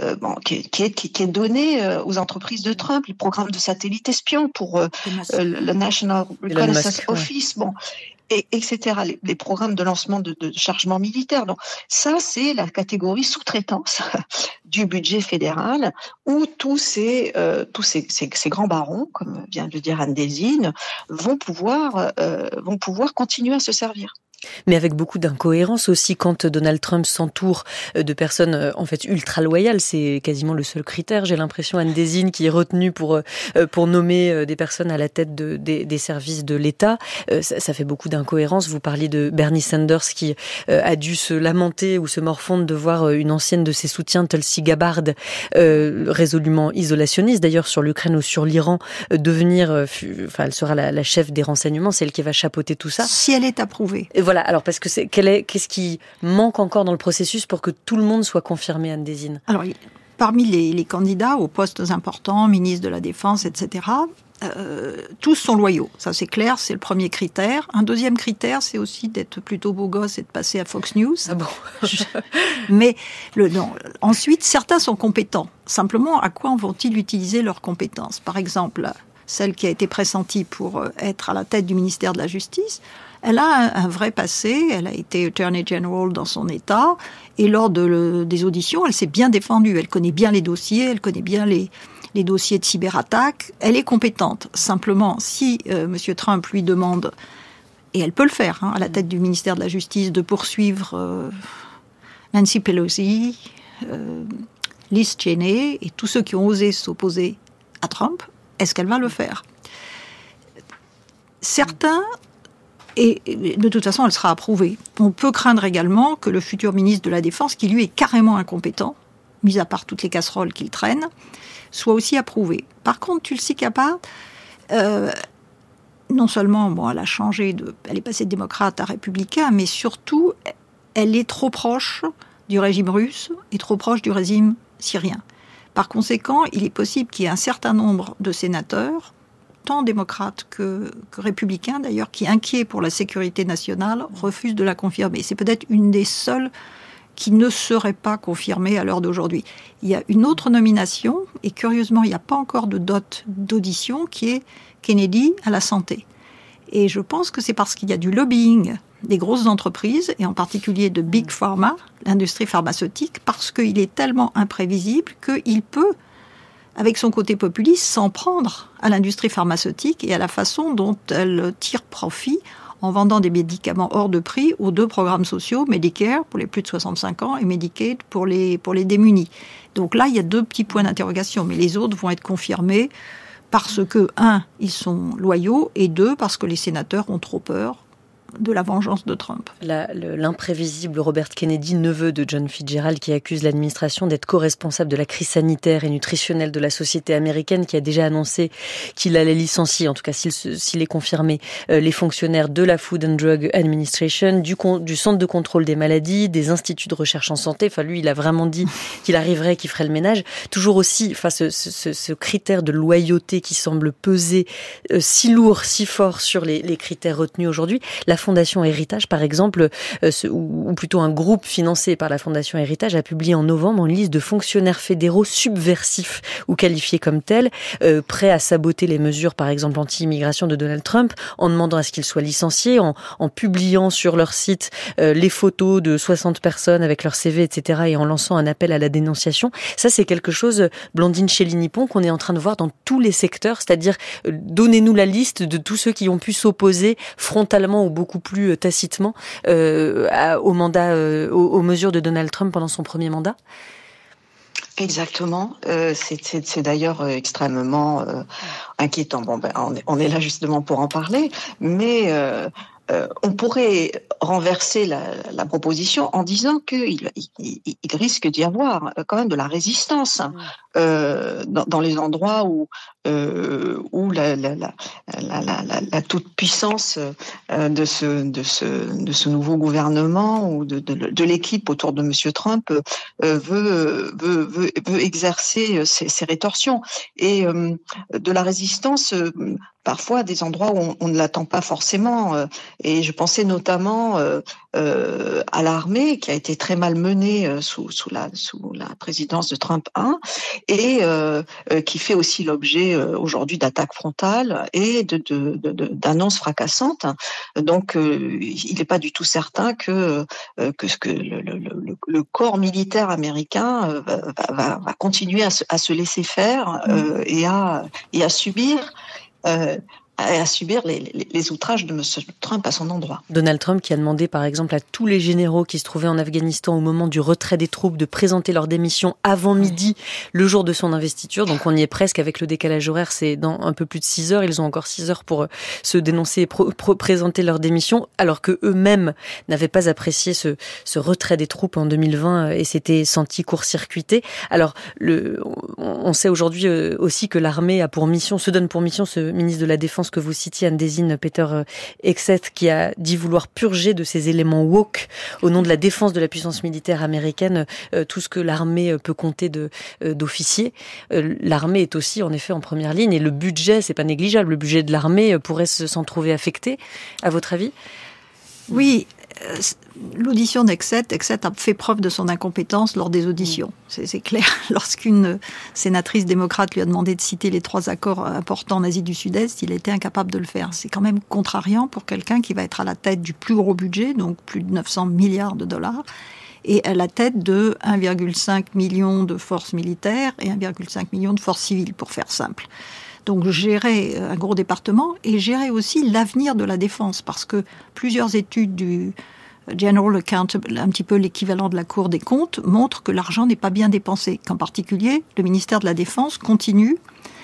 qui est donné aux entreprises de Trump, les programmes de satellites espions pour le National Reconnaissance Office, etc. Les programmes de lancement de chargement militaire. Donc ça, c'est la catégorie sous-traitance du budget fédéral, où tous ces grands barons, comme vient de le dire Anne Désine, vont pouvoir continuer à se servir. Mais avec beaucoup d'incohérence aussi quand Donald Trump s'entoure de personnes en fait ultra loyales. C'est quasiment le seul critère, j'ai l'impression, Anne Désine, qui est retenue pour nommer des personnes à la tête des services de l'État. Ça fait beaucoup d'incohérence. Vous parliez de Bernie Sanders qui a dû se lamenter ou se morfondre de voir une ancienne de ses soutiens, Tulsi Gabbard, résolument isolationniste d'ailleurs sur l'Ukraine ou sur l'Iran, devenir, elle sera la chef des renseignements, c'est elle qui va chapeauter tout ça. Si elle est approuvée. Voilà, alors parce que qu'est-ce qui manque encore dans le processus pour que tout le monde soit confirmé, Anne Désine ? Alors, parmi les candidats aux postes importants, ministre de la Défense, etc., tous sont loyaux. Ça, c'est clair, c'est le premier critère. Un deuxième critère, c'est aussi d'être plutôt beau gosse et de passer à Fox News. Ah bon. Mais ensuite, certains sont compétents. Simplement, à quoi vont-ils utiliser leurs compétences ? Par exemple, celle qui a été pressentie pour être à la tête du ministère de la Justice, elle a un vrai passé, elle a été Attorney General dans son État, et lors des auditions, elle s'est bien défendue. Elle connaît bien les dossiers, elle connaît bien les dossiers de cyberattaque, elle est compétente. Simplement, si M. Trump lui demande, et elle peut le faire, à la tête du ministère de la Justice, de poursuivre Nancy Pelosi, Liz Cheney, et tous ceux qui ont osé s'opposer à Trump, est-ce qu'elle va le faire ? Certains... Et de toute façon, elle sera approuvée. On peut craindre également que le futur ministre de la Défense, qui lui est carrément incompétent, mis à part toutes les casseroles qu'il traîne, soit aussi approuvé. Par contre, Tulsi Gabbard, non seulement, elle a changé, elle est passée de démocrate à républicain, mais surtout, elle est trop proche du régime russe et trop proche du régime syrien. Par conséquent, il est possible qu'il y ait un certain nombre de sénateurs, tant démocrates que républicains d'ailleurs, qui, inquiets pour la sécurité nationale, refusent de la confirmer. C'est peut-être une des seules qui ne serait pas confirmée à l'heure d'aujourd'hui. Il y a une autre nomination, et curieusement, il n'y a pas encore de date d'audition, qui est Kennedy à la santé. Et je pense que c'est parce qu'il y a du lobbying des grosses entreprises, et en particulier de Big Pharma, l'industrie pharmaceutique, parce qu'il est tellement imprévisible qu'il peut, avec son côté populiste, s'en prendre à l'industrie pharmaceutique et à la façon dont elle tire profit en vendant des médicaments hors de prix aux deux programmes sociaux, Medicare pour les plus de 65 ans et Medicaid pour les démunis. Donc là, il y a deux petits points d'interrogation, mais les autres vont être confirmés parce que, 1, ils sont loyaux, et 2, parce que les sénateurs ont trop peur de la vengeance de Trump. L'imprévisible Robert Kennedy, neveu de John Fitzgerald, qui accuse l'administration d'être co-responsable de la crise sanitaire et nutritionnelle de la société américaine, qui a déjà annoncé qu'il allait licencier, en tout cas s'il est confirmé, les fonctionnaires de la Food and Drug Administration, du Centre de contrôle des maladies, des instituts de recherche en santé. Enfin, lui, il a vraiment dit qu'il arriverait, qu'il ferait le ménage. Toujours aussi, ce critère de loyauté qui semble peser si lourd, si fort sur les critères retenus aujourd'hui. La Fondation Héritage, par exemple, ou plutôt un groupe financé par la Fondation Héritage, a publié en novembre une liste de fonctionnaires fédéraux subversifs ou qualifiés comme tels, prêts à saboter les mesures, par exemple, anti-immigration de Donald Trump, en demandant à ce qu'ils soient licenciés, en publiant sur leur site les photos de 60 personnes avec leur CV, etc., et en lançant un appel à la dénonciation. Ça, c'est quelque chose, Blandine Chély-Nippon, qu'on est en train de voir dans tous les secteurs, c'est-à-dire donnez-nous la liste de tous ceux qui ont pu s'opposer frontalement ou beaucoup plus tacitement aux mesures de Donald Trump pendant son premier mandat. Exactement. C'est d'ailleurs extrêmement inquiétant. Bon, on est là justement pour en parler, mais on pourrait renverser la proposition en disant qu'il risque d'y avoir quand même de la résistance dans les endroits où la toute puissance de ce nouveau gouvernement ou de l'équipe autour de Monsieur Trump veut exercer ces rétorsions, et de la résistance parfois à des endroits où on ne l'attend pas forcément. Et je pensais notamment à l'armée, qui a été très mal menée sous la présidence de Trump 1, et qui fait aussi l'objet aujourd'hui d'attaques frontales et d'annonces fracassantes. Donc, il n'est pas du tout certain que le corps militaire américain va continuer à se laisser faire et à subir les outrages de M. Trump à son endroit. Donald Trump qui a demandé par exemple à tous les généraux qui se trouvaient en Afghanistan au moment du retrait des troupes de présenter leur démission avant midi, le jour de son investiture. Donc on y est presque avec le décalage horaire, c'est dans un peu plus de 6 heures. Ils ont encore 6 heures pour se dénoncer et présenter leur démission, alors que eux-mêmes n'avaient pas apprécié ce retrait des troupes en 2020 et s'étaient sentis court-circuités. Alors on sait aujourd'hui aussi que l'armée se donne pour mission, ce ministre de la Défense que vous citiez, Anne Désine, Peter Hegseth, qui a dit vouloir purger de ces éléments woke au nom de la défense de la puissance militaire américaine tout ce que l'armée peut compter d'officiers. L'armée est aussi en effet en première ligne, et le budget, c'est pas négligeable, le budget de l'armée pourrait s'en trouver affecté, à votre avis ? Oui, l'audition d'Hegseth a fait preuve de son incompétence lors des auditions. C'est clair. Lorsqu'une sénatrice démocrate lui a demandé de citer les 3 accords importants en Asie du Sud-Est, il était incapable de le faire. C'est quand même contrariant pour quelqu'un qui va être à la tête du plus gros budget, donc plus de 900 milliards de dollars, et à la tête de 1,5 million de forces militaires et 1,5 million de forces civiles, pour faire simple. Donc gérer un gros département et gérer aussi l'avenir de la défense, parce que plusieurs études du General Accountable, un petit peu l'équivalent de la Cour des comptes, montrent que l'argent n'est pas bien dépensé, qu'en particulier le ministère de la Défense continue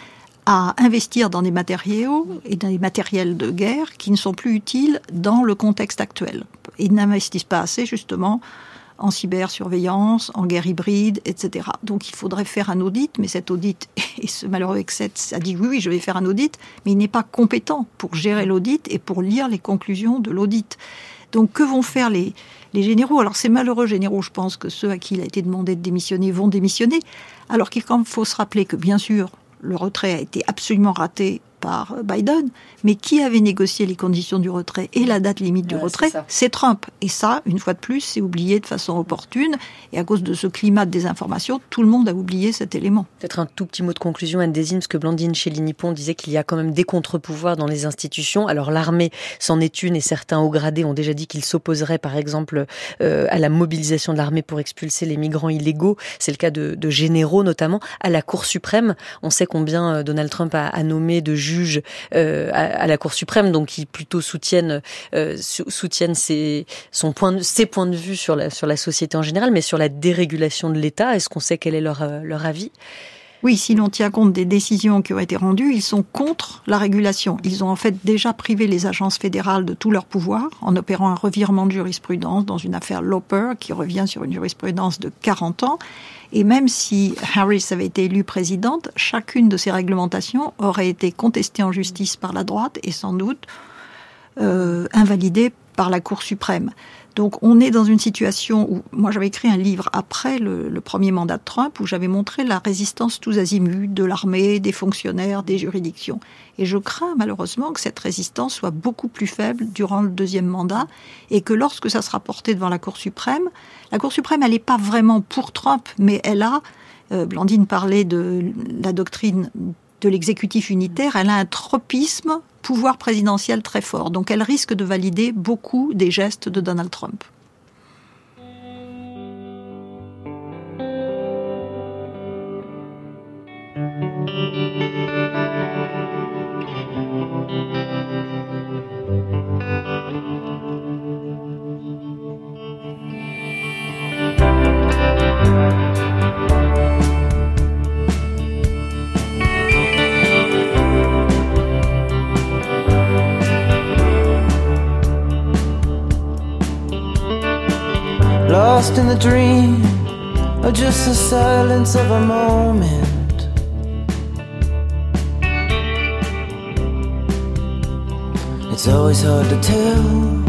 à investir dans des matériaux et dans des matériels de guerre qui ne sont plus utiles dans le contexte actuel. Ils n'investissent pas assez justement en cybersurveillance, en guerre hybride, etc. Donc il faudrait faire un audit, mais cet audit, et ce malheureux Hegseth a dit oui, je vais faire un audit, mais il n'est pas compétent pour gérer l'audit et pour lire les conclusions de l'audit. Donc que vont faire les généraux ? Alors ces malheureux généraux, je pense que ceux à qui il a été demandé de démissionner vont démissionner, alors qu'il faut se rappeler que bien sûr, le retrait a été absolument raté par Biden, mais qui avait négocié les conditions du retrait et la date limite du retrait, c'est Trump. Et ça, une fois de plus, c'est oublié de façon opportune. Et à cause de ce climat de désinformation, tout le monde a oublié cet élément. Peut-être un tout petit mot de conclusion, Anne Désine, parce que Blandine Chély-Nippon disait qu'il y a quand même des contre-pouvoirs dans les institutions. Alors l'armée, c'en est une, et certains hauts gradés ont déjà dit qu'ils s'opposeraient, par exemple, à la mobilisation de l'armée pour expulser les migrants illégaux. C'est le cas de généraux, notamment. À la Cour suprême, on sait combien Donald Trump a nommé de juges à la Cour suprême, donc qui plutôt soutiennent ses points de vue sur la société en général, mais sur la dérégulation de l'État. Est-ce qu'on sait quel est leur avis ? Oui, si l'on tient compte des décisions qui ont été rendues, ils sont contre la régulation. Ils ont en fait déjà privé les agences fédérales de tout leur pouvoir en opérant un revirement de jurisprudence dans une affaire Loper qui revient sur une jurisprudence de 40 ans. Et même si Harris avait été élue présidente, chacune de ces réglementations aurait été contestée en justice par la droite et sans doute invalidée par la Cour suprême. Donc on est dans une situation où, moi j'avais écrit un livre après le premier mandat de Trump, où j'avais montré la résistance tous azimuts de l'armée, des fonctionnaires, des juridictions. Et je crains malheureusement que cette résistance soit beaucoup plus faible durant le deuxième mandat, et que lorsque ça sera porté devant la Cour suprême, elle n'est pas vraiment pour Trump, mais elle a, Blandine parlait de la doctrine de l'exécutif unitaire, elle a un tropisme pouvoir présidentiel très fort. Donc elle risque de valider beaucoup des gestes de Donald Trump. Lost in the dream, or just the silence of a moment. It's always hard to tell.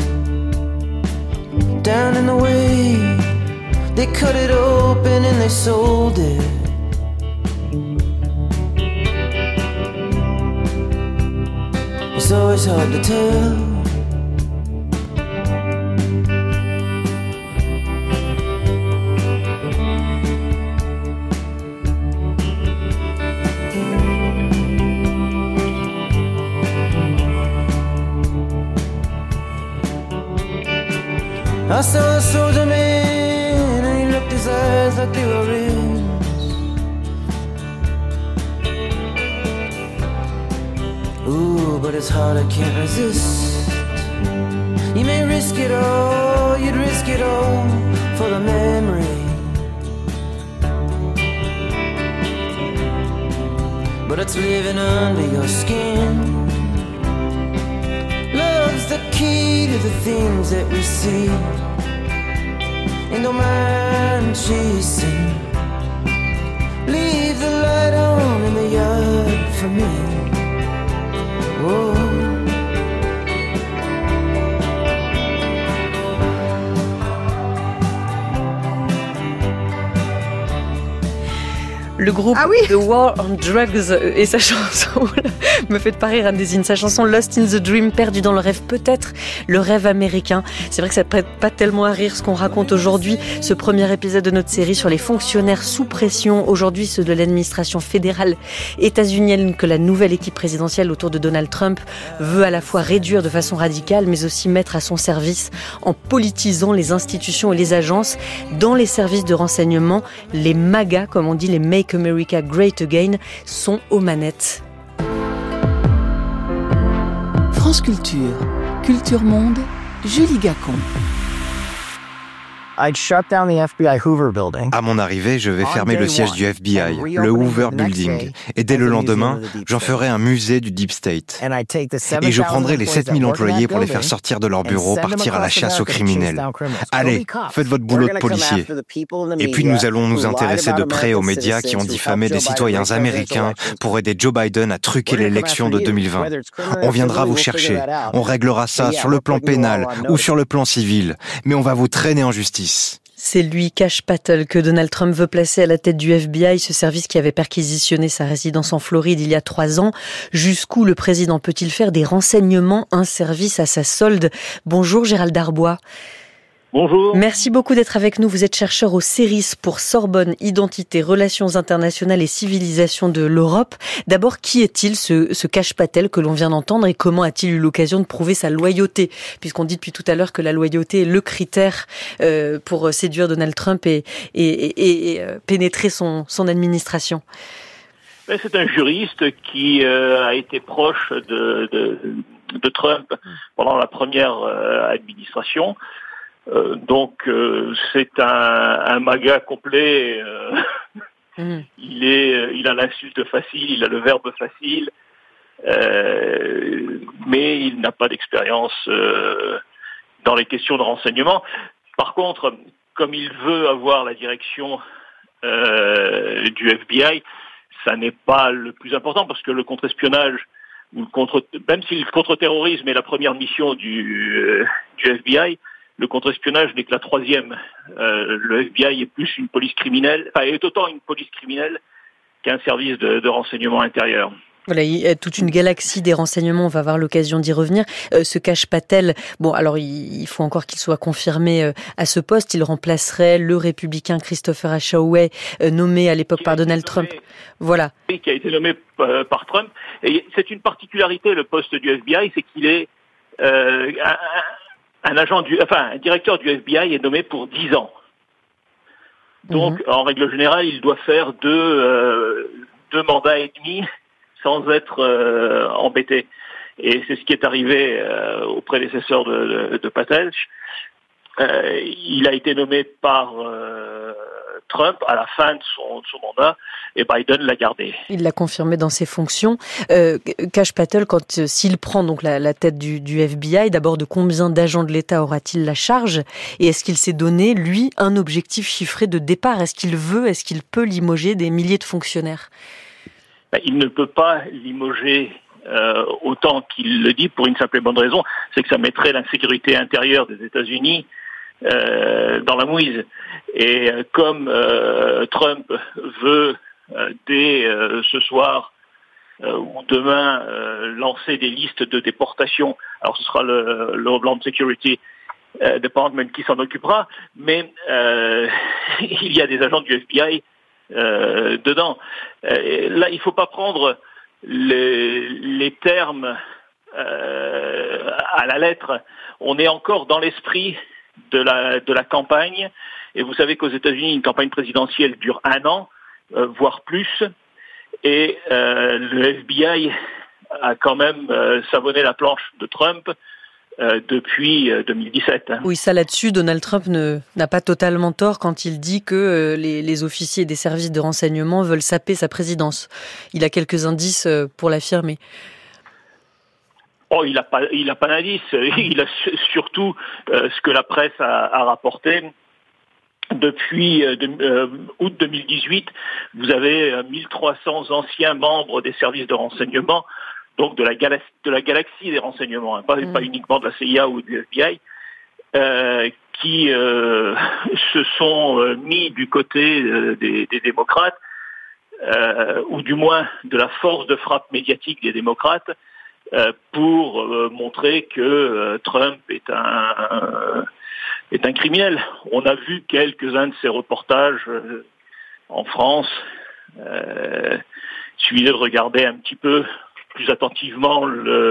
Down in the way, they cut it open and they sold it. It's always hard to tell. I saw a soldier man, and he looked his eyes like they were rings. Ooh, but his heart I can't resist. You may risk it all, you'd risk it all for the memory. But it's living under your skin. Love's the key to the things that we see. And don't mind chasing. Leave the light on in the yard for me. Whoa. Le groupe The War on Drugs et sa chanson me fait pas rire, Anne-Désine. Sa chanson Lost in the Dream, perdu dans le rêve, peut-être le rêve américain. C'est vrai que ça ne prête pas tellement à rire ce qu'on raconte aujourd'hui. Ce premier épisode de notre série sur les fonctionnaires sous pression, aujourd'hui ceux de l'administration fédérale états-unienne que la nouvelle équipe présidentielle autour de Donald Trump veut à la fois réduire de façon radicale, mais aussi mettre à son service en politisant les institutions et les agences. Dans les services de renseignement, les MAGA, comme on dit, les Make America Great Again, sont aux manettes. France Culture, Culture Monde, Julie Gacon. À mon arrivée, je vais fermer le siège du FBI, le Hoover Building, et dès le lendemain, j'en ferai un musée du Deep State. Et je prendrai les 7000 employés pour les faire sortir de leur bureau, partir à la chasse aux criminels. Allez, faites votre boulot de policier. Et puis nous allons nous intéresser de près aux médias qui ont diffamé des citoyens américains pour aider Joe Biden à truquer l'élection de 2020. On viendra vous chercher, on réglera ça sur le plan pénal ou sur le plan civil, mais on va vous traîner en justice. C'est lui, Kash Patel, que Donald Trump veut placer à la tête du FBI, ce service qui avait perquisitionné sa résidence en Floride il y a 3 ans. Jusqu'où le président peut-il faire des renseignements, un service à sa solde? Bonjour Gérald Darbois. Bonjour. Merci beaucoup d'être avec nous. Vous êtes chercheur au CERIS pour Sorbonne, Identité, Relations internationales et civilisation de l'Europe. D'abord, qui est-il, ce Kash Patel que l'on vient d'entendre, et comment a-t-il eu l'occasion de prouver sa loyauté? Puisqu'on dit depuis tout à l'heure que la loyauté est le critère pour séduire Donald Trump et pénétrer son administration. C'est un juriste qui a été proche de Trump pendant la première administration. Donc c'est un MAGA complet. Il a l'insulte facile, il a le verbe facile, mais il n'a pas d'expérience dans les questions de renseignement. Par contre, comme il veut avoir la direction du FBI, ça n'est pas le plus important, parce que le contre-espionnage même si le contre-terrorisme est la première mission du FBI, le contre-espionnage n'est que la troisième. Le FBI est plus une police criminelle, est autant une police criminelle qu'un service de renseignement intérieur. Voilà, il y a toute une galaxie des renseignements, on va avoir l'occasion d'y revenir. Se cache-t-elle ? Bon, alors il faut encore qu'il soit confirmé à ce poste. Il remplacerait le républicain Christopher Ashaway, nommé à l'époque par Donald Trump. Voilà. Oui, qui a été nommé par Trump. Et c'est une particularité, le poste du FBI, c'est qu'il est un directeur du FBI est nommé pour 10 ans. Donc, en règle générale, il doit faire deux mandats et demi sans être embêté. Et c'est ce qui est arrivé au prédécesseur de Patel. Il a été nommé par Trump à la fin de son mandat et Biden l'a gardé. Il l'a confirmé dans ses fonctions. Kash Patel, s'il prend donc la tête du FBI, d'abord de combien d'agents de l'État aura-t-il la charge ? Et est-ce qu'il s'est donné, lui, un objectif chiffré de départ ? Est-ce qu'il peut limoger des milliers de fonctionnaires ? Il ne peut pas limoger autant qu'il le dit pour une simple et bonne raison, c'est que ça mettrait l'insécurité intérieure des États-Unis dans la mouise. Et comme Trump veut dès ce soir ou demain lancer des listes de déportation, alors ce sera le Homeland Security Department qui s'en occupera, mais il y a des agents du FBI dedans. Là, il ne faut pas prendre les termes à la lettre. On est encore dans l'esprit de la campagne, et vous savez qu'aux États-Unis, une campagne présidentielle dure 1 an, voire plus, et le FBI a quand même savonné la planche de Trump depuis 2017. Oui, ça là-dessus, Donald Trump n'a pas totalement tort quand il dit que les officiers des services de renseignement veulent saper sa présidence. Il a quelques indices pour l'affirmer. Oh, il a pas d'indice. Il a surtout ce que la presse a rapporté. Depuis août 2018, vous avez 1300 anciens membres des services de renseignement, donc de la galaxie des renseignements, pas uniquement de la CIA ou du FBI, qui se sont mis du côté des démocrates, ou du moins de la force de frappe médiatique des démocrates, pour montrer que Trump est un criminel. On a vu quelques-uns de ses reportages en France. Il suffit de regarder un petit peu plus attentivement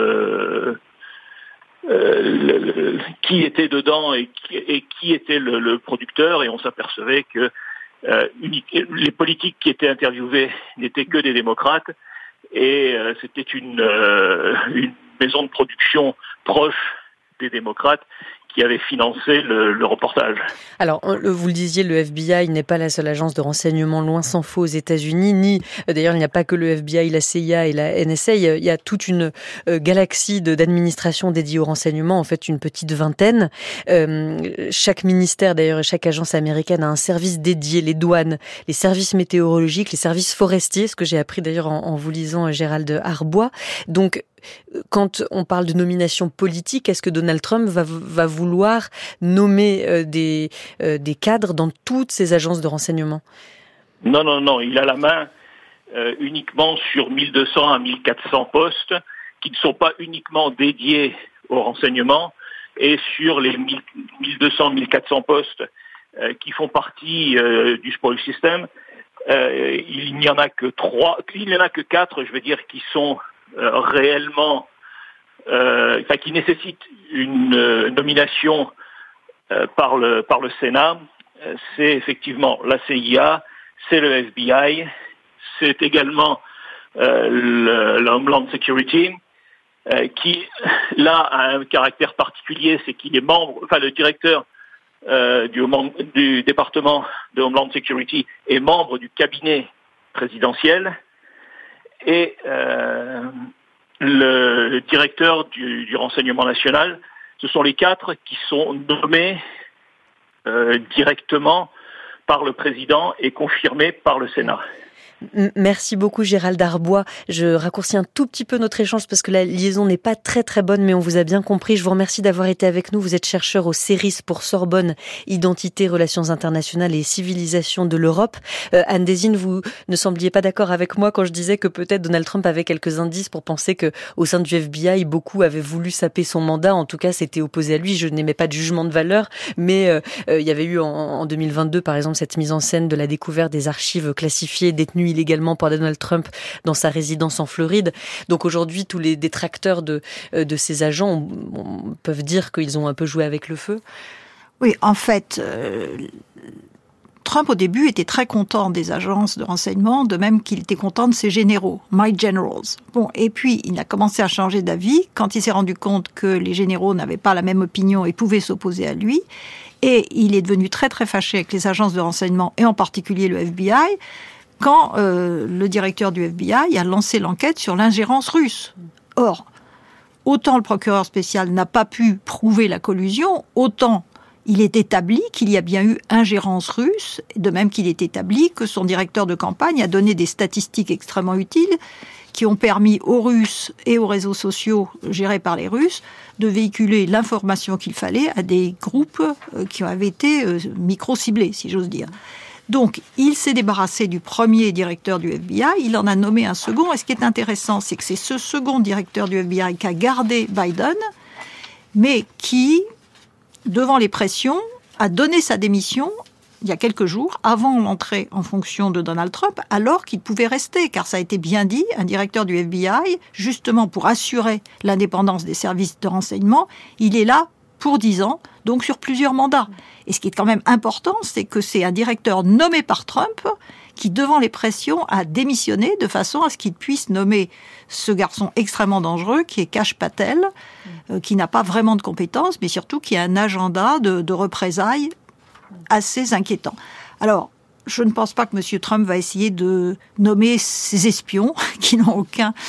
qui était dedans et qui était le producteur, et on s'apercevait que les politiques qui étaient interviewés n'étaient que des démocrates, et c'était une maison de production proche des démocrates qui avait financé le reportage. Alors, vous le disiez, le FBI n'est pas la seule agence de renseignement, loin s'en faut, aux États-Unis, d'ailleurs, il n'y a pas que le FBI, la CIA et la NSA, il y a toute une galaxie d'administrations dédiées au renseignement, en fait une petite vingtaine. Chaque ministère, d'ailleurs, et chaque agence américaine a un service dédié, les douanes, les services météorologiques, les services forestiers, ce que j'ai appris d'ailleurs en vous lisant Gérald Arbois. Donc, quand on parle de nomination politique, est-ce que Donald Trump va vouloir nommer des cadres dans toutes ces agences de renseignement ? Non. Il a la main uniquement sur 1200 à 1400 postes qui ne sont pas uniquement dédiés au renseignement, et sur les 1200, 1400 postes qui font partie du spoil system, il n'y en a que 4, je veux dire, qui sont réellement, qui nécessite une nomination par le Sénat. C'est effectivement la CIA, c'est le FBI, c'est également le Homeland Security, qui là a un caractère particulier, c'est qu'il est membre, le directeur du département de Homeland Security est membre du cabinet présidentiel. Et le directeur du renseignement national, ce sont les 4 qui sont nommés directement par le président et confirmés par le Sénat. Merci beaucoup Gérald Darbois. Je raccourcis un tout petit peu notre échange parce que la liaison n'est pas très très bonne, mais on vous a bien compris. Je vous remercie d'avoir été avec nous. Vous êtes chercheur au CERIS pour Sorbonne, Identité, Relations internationales et Civilisation de l'Europe. Anne Désine, vous ne sembliez pas d'accord avec moi quand je disais que peut-être Donald Trump avait quelques indices pour penser que au sein du FBI, beaucoup avaient voulu saper son mandat. En tout cas, c'était opposé à lui. Je n'émets pas de jugement de valeur, mais il y avait eu en 2022, par exemple, cette mise en scène de la découverte des archives classifiées détenues illégalement par Donald Trump dans sa résidence en Floride. Donc aujourd'hui, tous les détracteurs de ces agents peuvent dire qu'ils ont un peu joué avec le feu. Oui, en fait, Trump au début était très content des agences de renseignement, de même qu'il était content de ses généraux, My Generals. Bon, et puis il a commencé à changer d'avis quand il s'est rendu compte que les généraux n'avaient pas la même opinion et pouvaient s'opposer à lui. Et il est devenu très très fâché avec les agences de renseignement et en particulier le FBI quand le directeur du FBI a lancé l'enquête sur l'ingérence russe. Or, autant le procureur spécial n'a pas pu prouver la collusion, autant il est établi qu'il y a bien eu ingérence russe, de même qu'il est établi que son directeur de campagne a donné des statistiques extrêmement utiles qui ont permis aux Russes et aux réseaux sociaux gérés par les Russes de véhiculer l'information qu'il fallait à des groupes qui avaient été micro-ciblés, si j'ose dire. Donc, il s'est débarrassé du premier directeur du FBI, il en a nommé un second, et ce qui est intéressant, c'est que c'est ce second directeur du FBI qui a gardé Biden, mais qui, devant les pressions, a donné sa démission il y a quelques jours, avant l'entrée en fonction de Donald Trump, alors qu'il pouvait rester, car ça a été bien dit, un directeur du FBI, justement pour assurer l'indépendance des services de renseignement, il est là pour 10 ans, donc sur plusieurs mandats. Et ce qui est quand même important, c'est que c'est un directeur nommé par Trump qui, devant les pressions, a démissionné de façon à ce qu'il puisse nommer ce garçon extrêmement dangereux qui est Kash Patel, qui n'a pas vraiment de compétences, mais surtout qui a un agenda de représailles assez inquiétant. Alors, je ne pense pas que M. Trump va essayer de nommer ses espions qui n'ont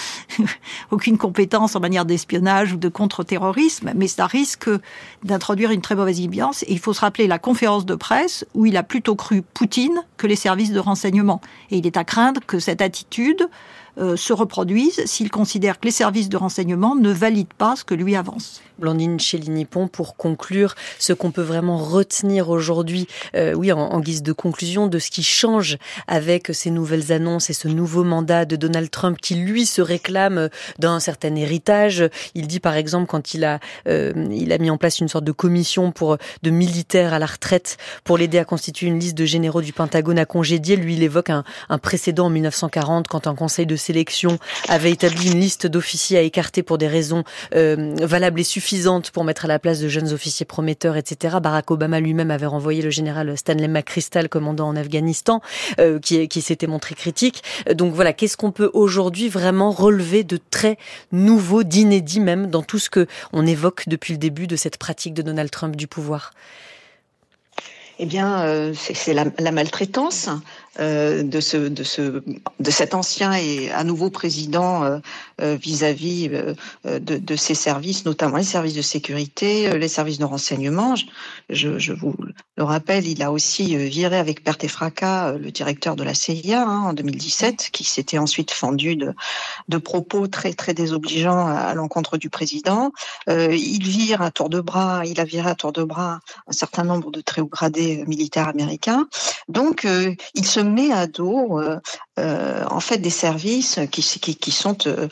aucune compétence en matière d'espionnage ou de contre-terrorisme, mais ça risque d'introduire une très mauvaise ambiance. Et il faut se rappeler la conférence de presse où il a plutôt cru Poutine que les services de renseignement. Et il est à craindre que cette attitude se reproduise s'il considère que les services de renseignement ne valident pas ce que lui avance. Blandine Chély-Nippon, pour conclure, ce qu'on peut vraiment retenir aujourd'hui, en guise de conclusion, de ce qui change avec ces nouvelles annonces et ce nouveau mandat de Donald Trump qui, lui, se réclame d'un certain héritage. Il dit, par exemple, quand il a mis en place une sorte de commission de militaires à la retraite pour l'aider à constituer une liste de généraux du Pentagone à congédier, lui, il évoque un précédent en 1940 quand un conseil de sélection avait établi une liste d'officiers à écarter pour des raisons valables et suffisantes pour mettre à la place de jeunes officiers prometteurs, etc. Barack Obama lui-même avait renvoyé le général Stanley McChrystal, commandant en Afghanistan, qui s'était montré critique. Donc voilà, qu'est-ce qu'on peut aujourd'hui vraiment relever de très nouveau, d'inédit même, dans tout ce que on évoque depuis le début de cette pratique de Donald Trump du pouvoir ? Eh bien, c'est la maltraitance de cet ancien et à nouveau président vis-à-vis de ses services, notamment les services de sécurité, les services de renseignement. Je vous le rappelle, il a aussi viré avec perte et fracas le directeur de la CIA en 2017, qui s'était ensuite fendu de propos très très désobligeants à l'encontre du président. Il a viré à tour de bras un certain nombre de très haut gradés militaires américains. Donc, il se met à dos en fait des services qui sont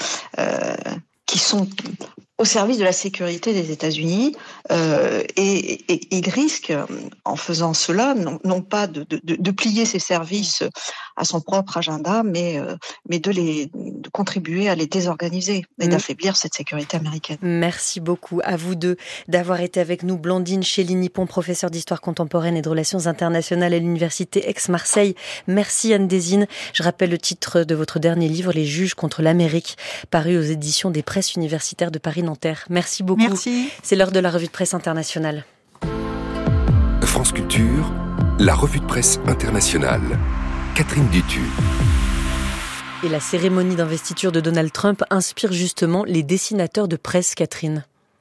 au service de la sécurité des États-Unis et il risque, en faisant cela, non pas de plier ses services à son propre agenda, mais de contribuer à les désorganiser et d'affaiblir cette sécurité américaine. Merci beaucoup à vous deux d'avoir été avec nous. Blandine Chély-Nippon, professeure d'histoire contemporaine et de relations internationales à l'université Aix-Marseille. Merci Anne Désine. Je rappelle le titre de votre dernier livre, Les juges contre l'Amérique, paru aux éditions des presses universitaires de Paris-Nanterre. Merci beaucoup. Merci. C'est l'heure de la revue de presse internationale. France Culture, la revue de presse internationale. Catherine Dutu. Et la cérémonie d'investiture de Donald Trump inspire justement les dessinateurs de presse, Catherine.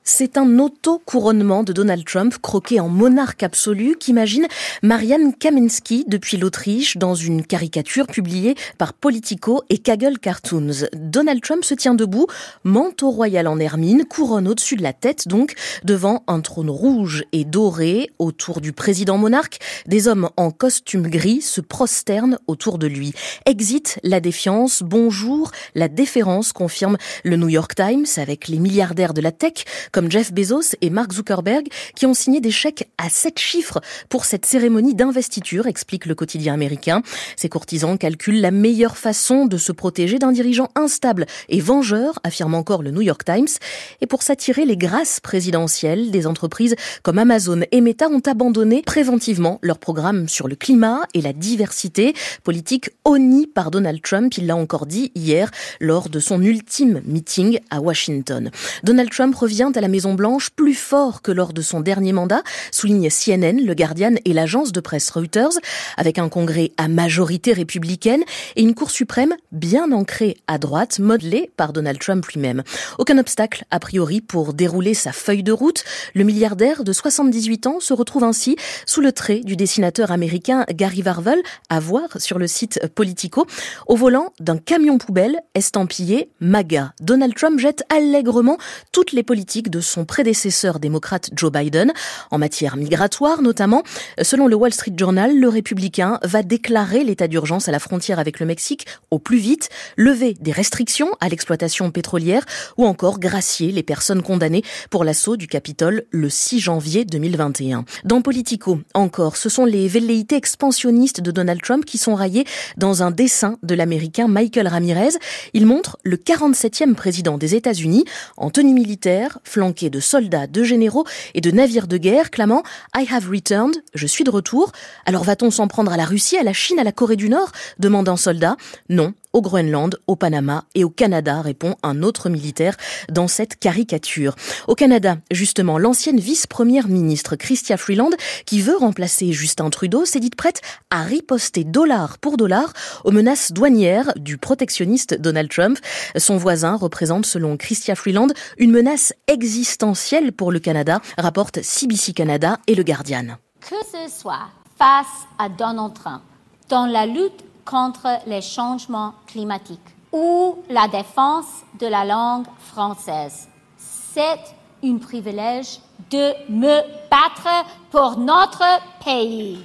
C'est un auto-couronnement de Donald Trump croqué en monarque absolu qu'imagine Marianne Kaminsky depuis l'Autriche dans une caricature publiée par Politico et Kaggle Cartoons. Donald Trump se tient debout, manteau royal en hermine, couronne au-dessus de la tête donc, devant un trône rouge et doré. Autour du président monarque, des hommes en costume gris se prosternent autour de lui. Exit la défiance, bonjour la déférence, confirme le New York Times avec les milliardaires de la tech comme Jeff Bezos et Mark Zuckerberg, qui ont signé des chèques à 7 chiffres pour cette cérémonie d'investiture, explique le quotidien américain. Ces courtisans calculent la meilleure façon de se protéger d'un dirigeant instable et vengeur, affirme encore le New York Times. Et pour s'attirer les grâces présidentielles, des entreprises comme Amazon et Meta ont abandonné préventivement leur programme sur le climat et la diversité, politique honnie par Donald Trump, il l'a encore dit hier lors de son ultime meeting à Washington. Donald Trump revient à la Maison-Blanche plus fort que lors de son dernier mandat, souligne CNN, le Guardian et l'agence de presse Reuters, avec un congrès à majorité républicaine et une Cour suprême bien ancrée à droite, modelée par Donald Trump lui-même. Aucun obstacle, a priori, pour dérouler sa feuille de route. Le milliardaire de 78 ans se retrouve ainsi sous le trait du dessinateur américain Gary Varvel, à voir sur le site Politico, au volant d'un camion poubelle estampillé MAGA. Donald Trump jette allègrement toutes les politiques de son prédécesseur démocrate Joe Biden, en matière migratoire notamment. Selon le Wall Street Journal, le républicain va déclarer l'état d'urgence à la frontière avec le Mexique au plus vite, lever des restrictions à l'exploitation pétrolière ou encore gracier les personnes condamnées pour l'assaut du Capitole le 6 janvier 2021. Dans Politico, encore, ce sont les velléités expansionnistes de Donald Trump qui sont raillées dans un dessin de l'américain Michael Ramirez. Il montre le 47e président des États-Unis en tenue militaire, flanqué de soldats, de généraux et de navires de guerre, clamant « I have returned », je suis de retour. Alors va-t-on s'en prendre à la Russie, à la Chine, à la Corée du Nord ? Demande un soldat. Non. Au Groenland, au Panama et au Canada, répond un autre militaire dans cette caricature. Au Canada, justement, l'ancienne vice-première ministre Chrystia Freeland, qui veut remplacer Justin Trudeau, s'est dite prête à riposter dollar pour dollar aux menaces douanières du protectionniste Donald Trump. Son voisin représente, selon Chrystia Freeland, une menace existentielle pour le Canada, rapporte CBC Canada et Le Guardian. Que ce soit face à Donald Trump, dans la lutte contre les changements climatiques ou la défense de la langue française. C'est un privilège de me battre pour notre pays.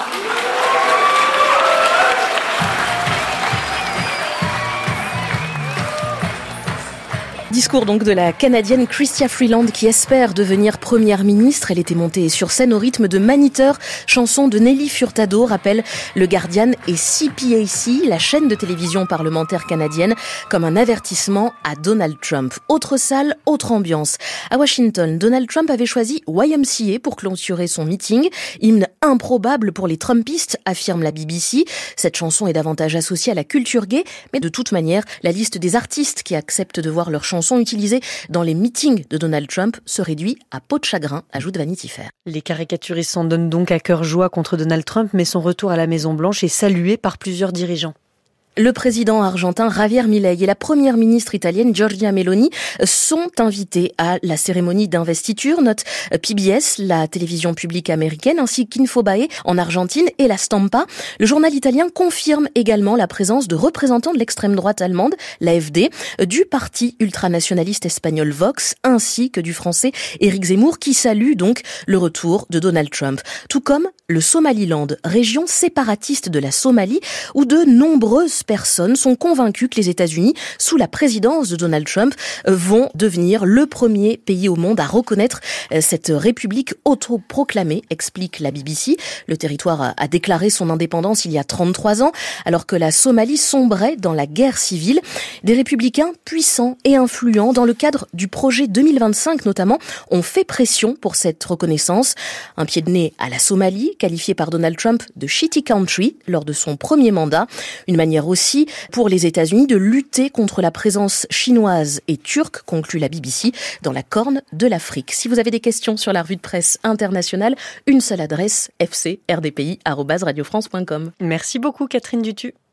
Discours donc de la Canadienne Chrystia Freeland qui espère devenir première ministre. Elle était montée sur scène au rythme de Maniteur, chanson de Nelly Furtado, rappelle le Guardian et CPAC, la chaîne de télévision parlementaire canadienne, comme un avertissement à Donald Trump. Autre salle, autre ambiance. À Washington, Donald Trump avait choisi YMCA pour clôturer son meeting. Hymne improbable pour les Trumpistes, affirme la BBC. Cette chanson est davantage associée à la culture gay, mais de toute manière, la liste des artistes qui acceptent de voir leur chanson utilisée dans les meetings de Donald Trump se réduit à peau de chagrin, ajoute Vanity Fair. Les caricaturistes s'en donnent donc à cœur joie contre Donald Trump, mais son retour à la Maison-Blanche est salué par plusieurs dirigeants. Le président argentin Javier Milei et la première ministre italienne Giorgia Meloni sont invités à la cérémonie d'investiture, note PBS, la télévision publique américaine, ainsi qu'Infobae en Argentine et la Stampa. Le journal italien confirme également la présence de représentants de l'extrême droite allemande, l'AfD, du parti ultranationaliste espagnol Vox, ainsi que du français Éric Zemmour, qui salue donc le retour de Donald Trump. Tout comme le Somaliland, région séparatiste de la Somalie, où de nombreuses personnes sont convaincues que les États-Unis, sous la présidence de Donald Trump, vont devenir le premier pays au monde à reconnaître cette république autoproclamée, explique la BBC. Le territoire a déclaré son indépendance il y a 33 ans, alors que la Somalie sombrait dans la guerre civile. Des républicains puissants et influents, dans le cadre du projet 2025 notamment, ont fait pression pour cette reconnaissance. Un pied de nez à la Somalie, qualifiée par Donald Trump de shitty country lors de son premier mandat. Une manière aussi pour les États-Unis de lutter contre la présence chinoise et turque, conclut la BBC, dans la corne de l'Afrique. Si vous avez des questions sur la revue de presse internationale, une seule adresse, fcrdpi@radiofrance.com. Merci beaucoup Catherine Dutu.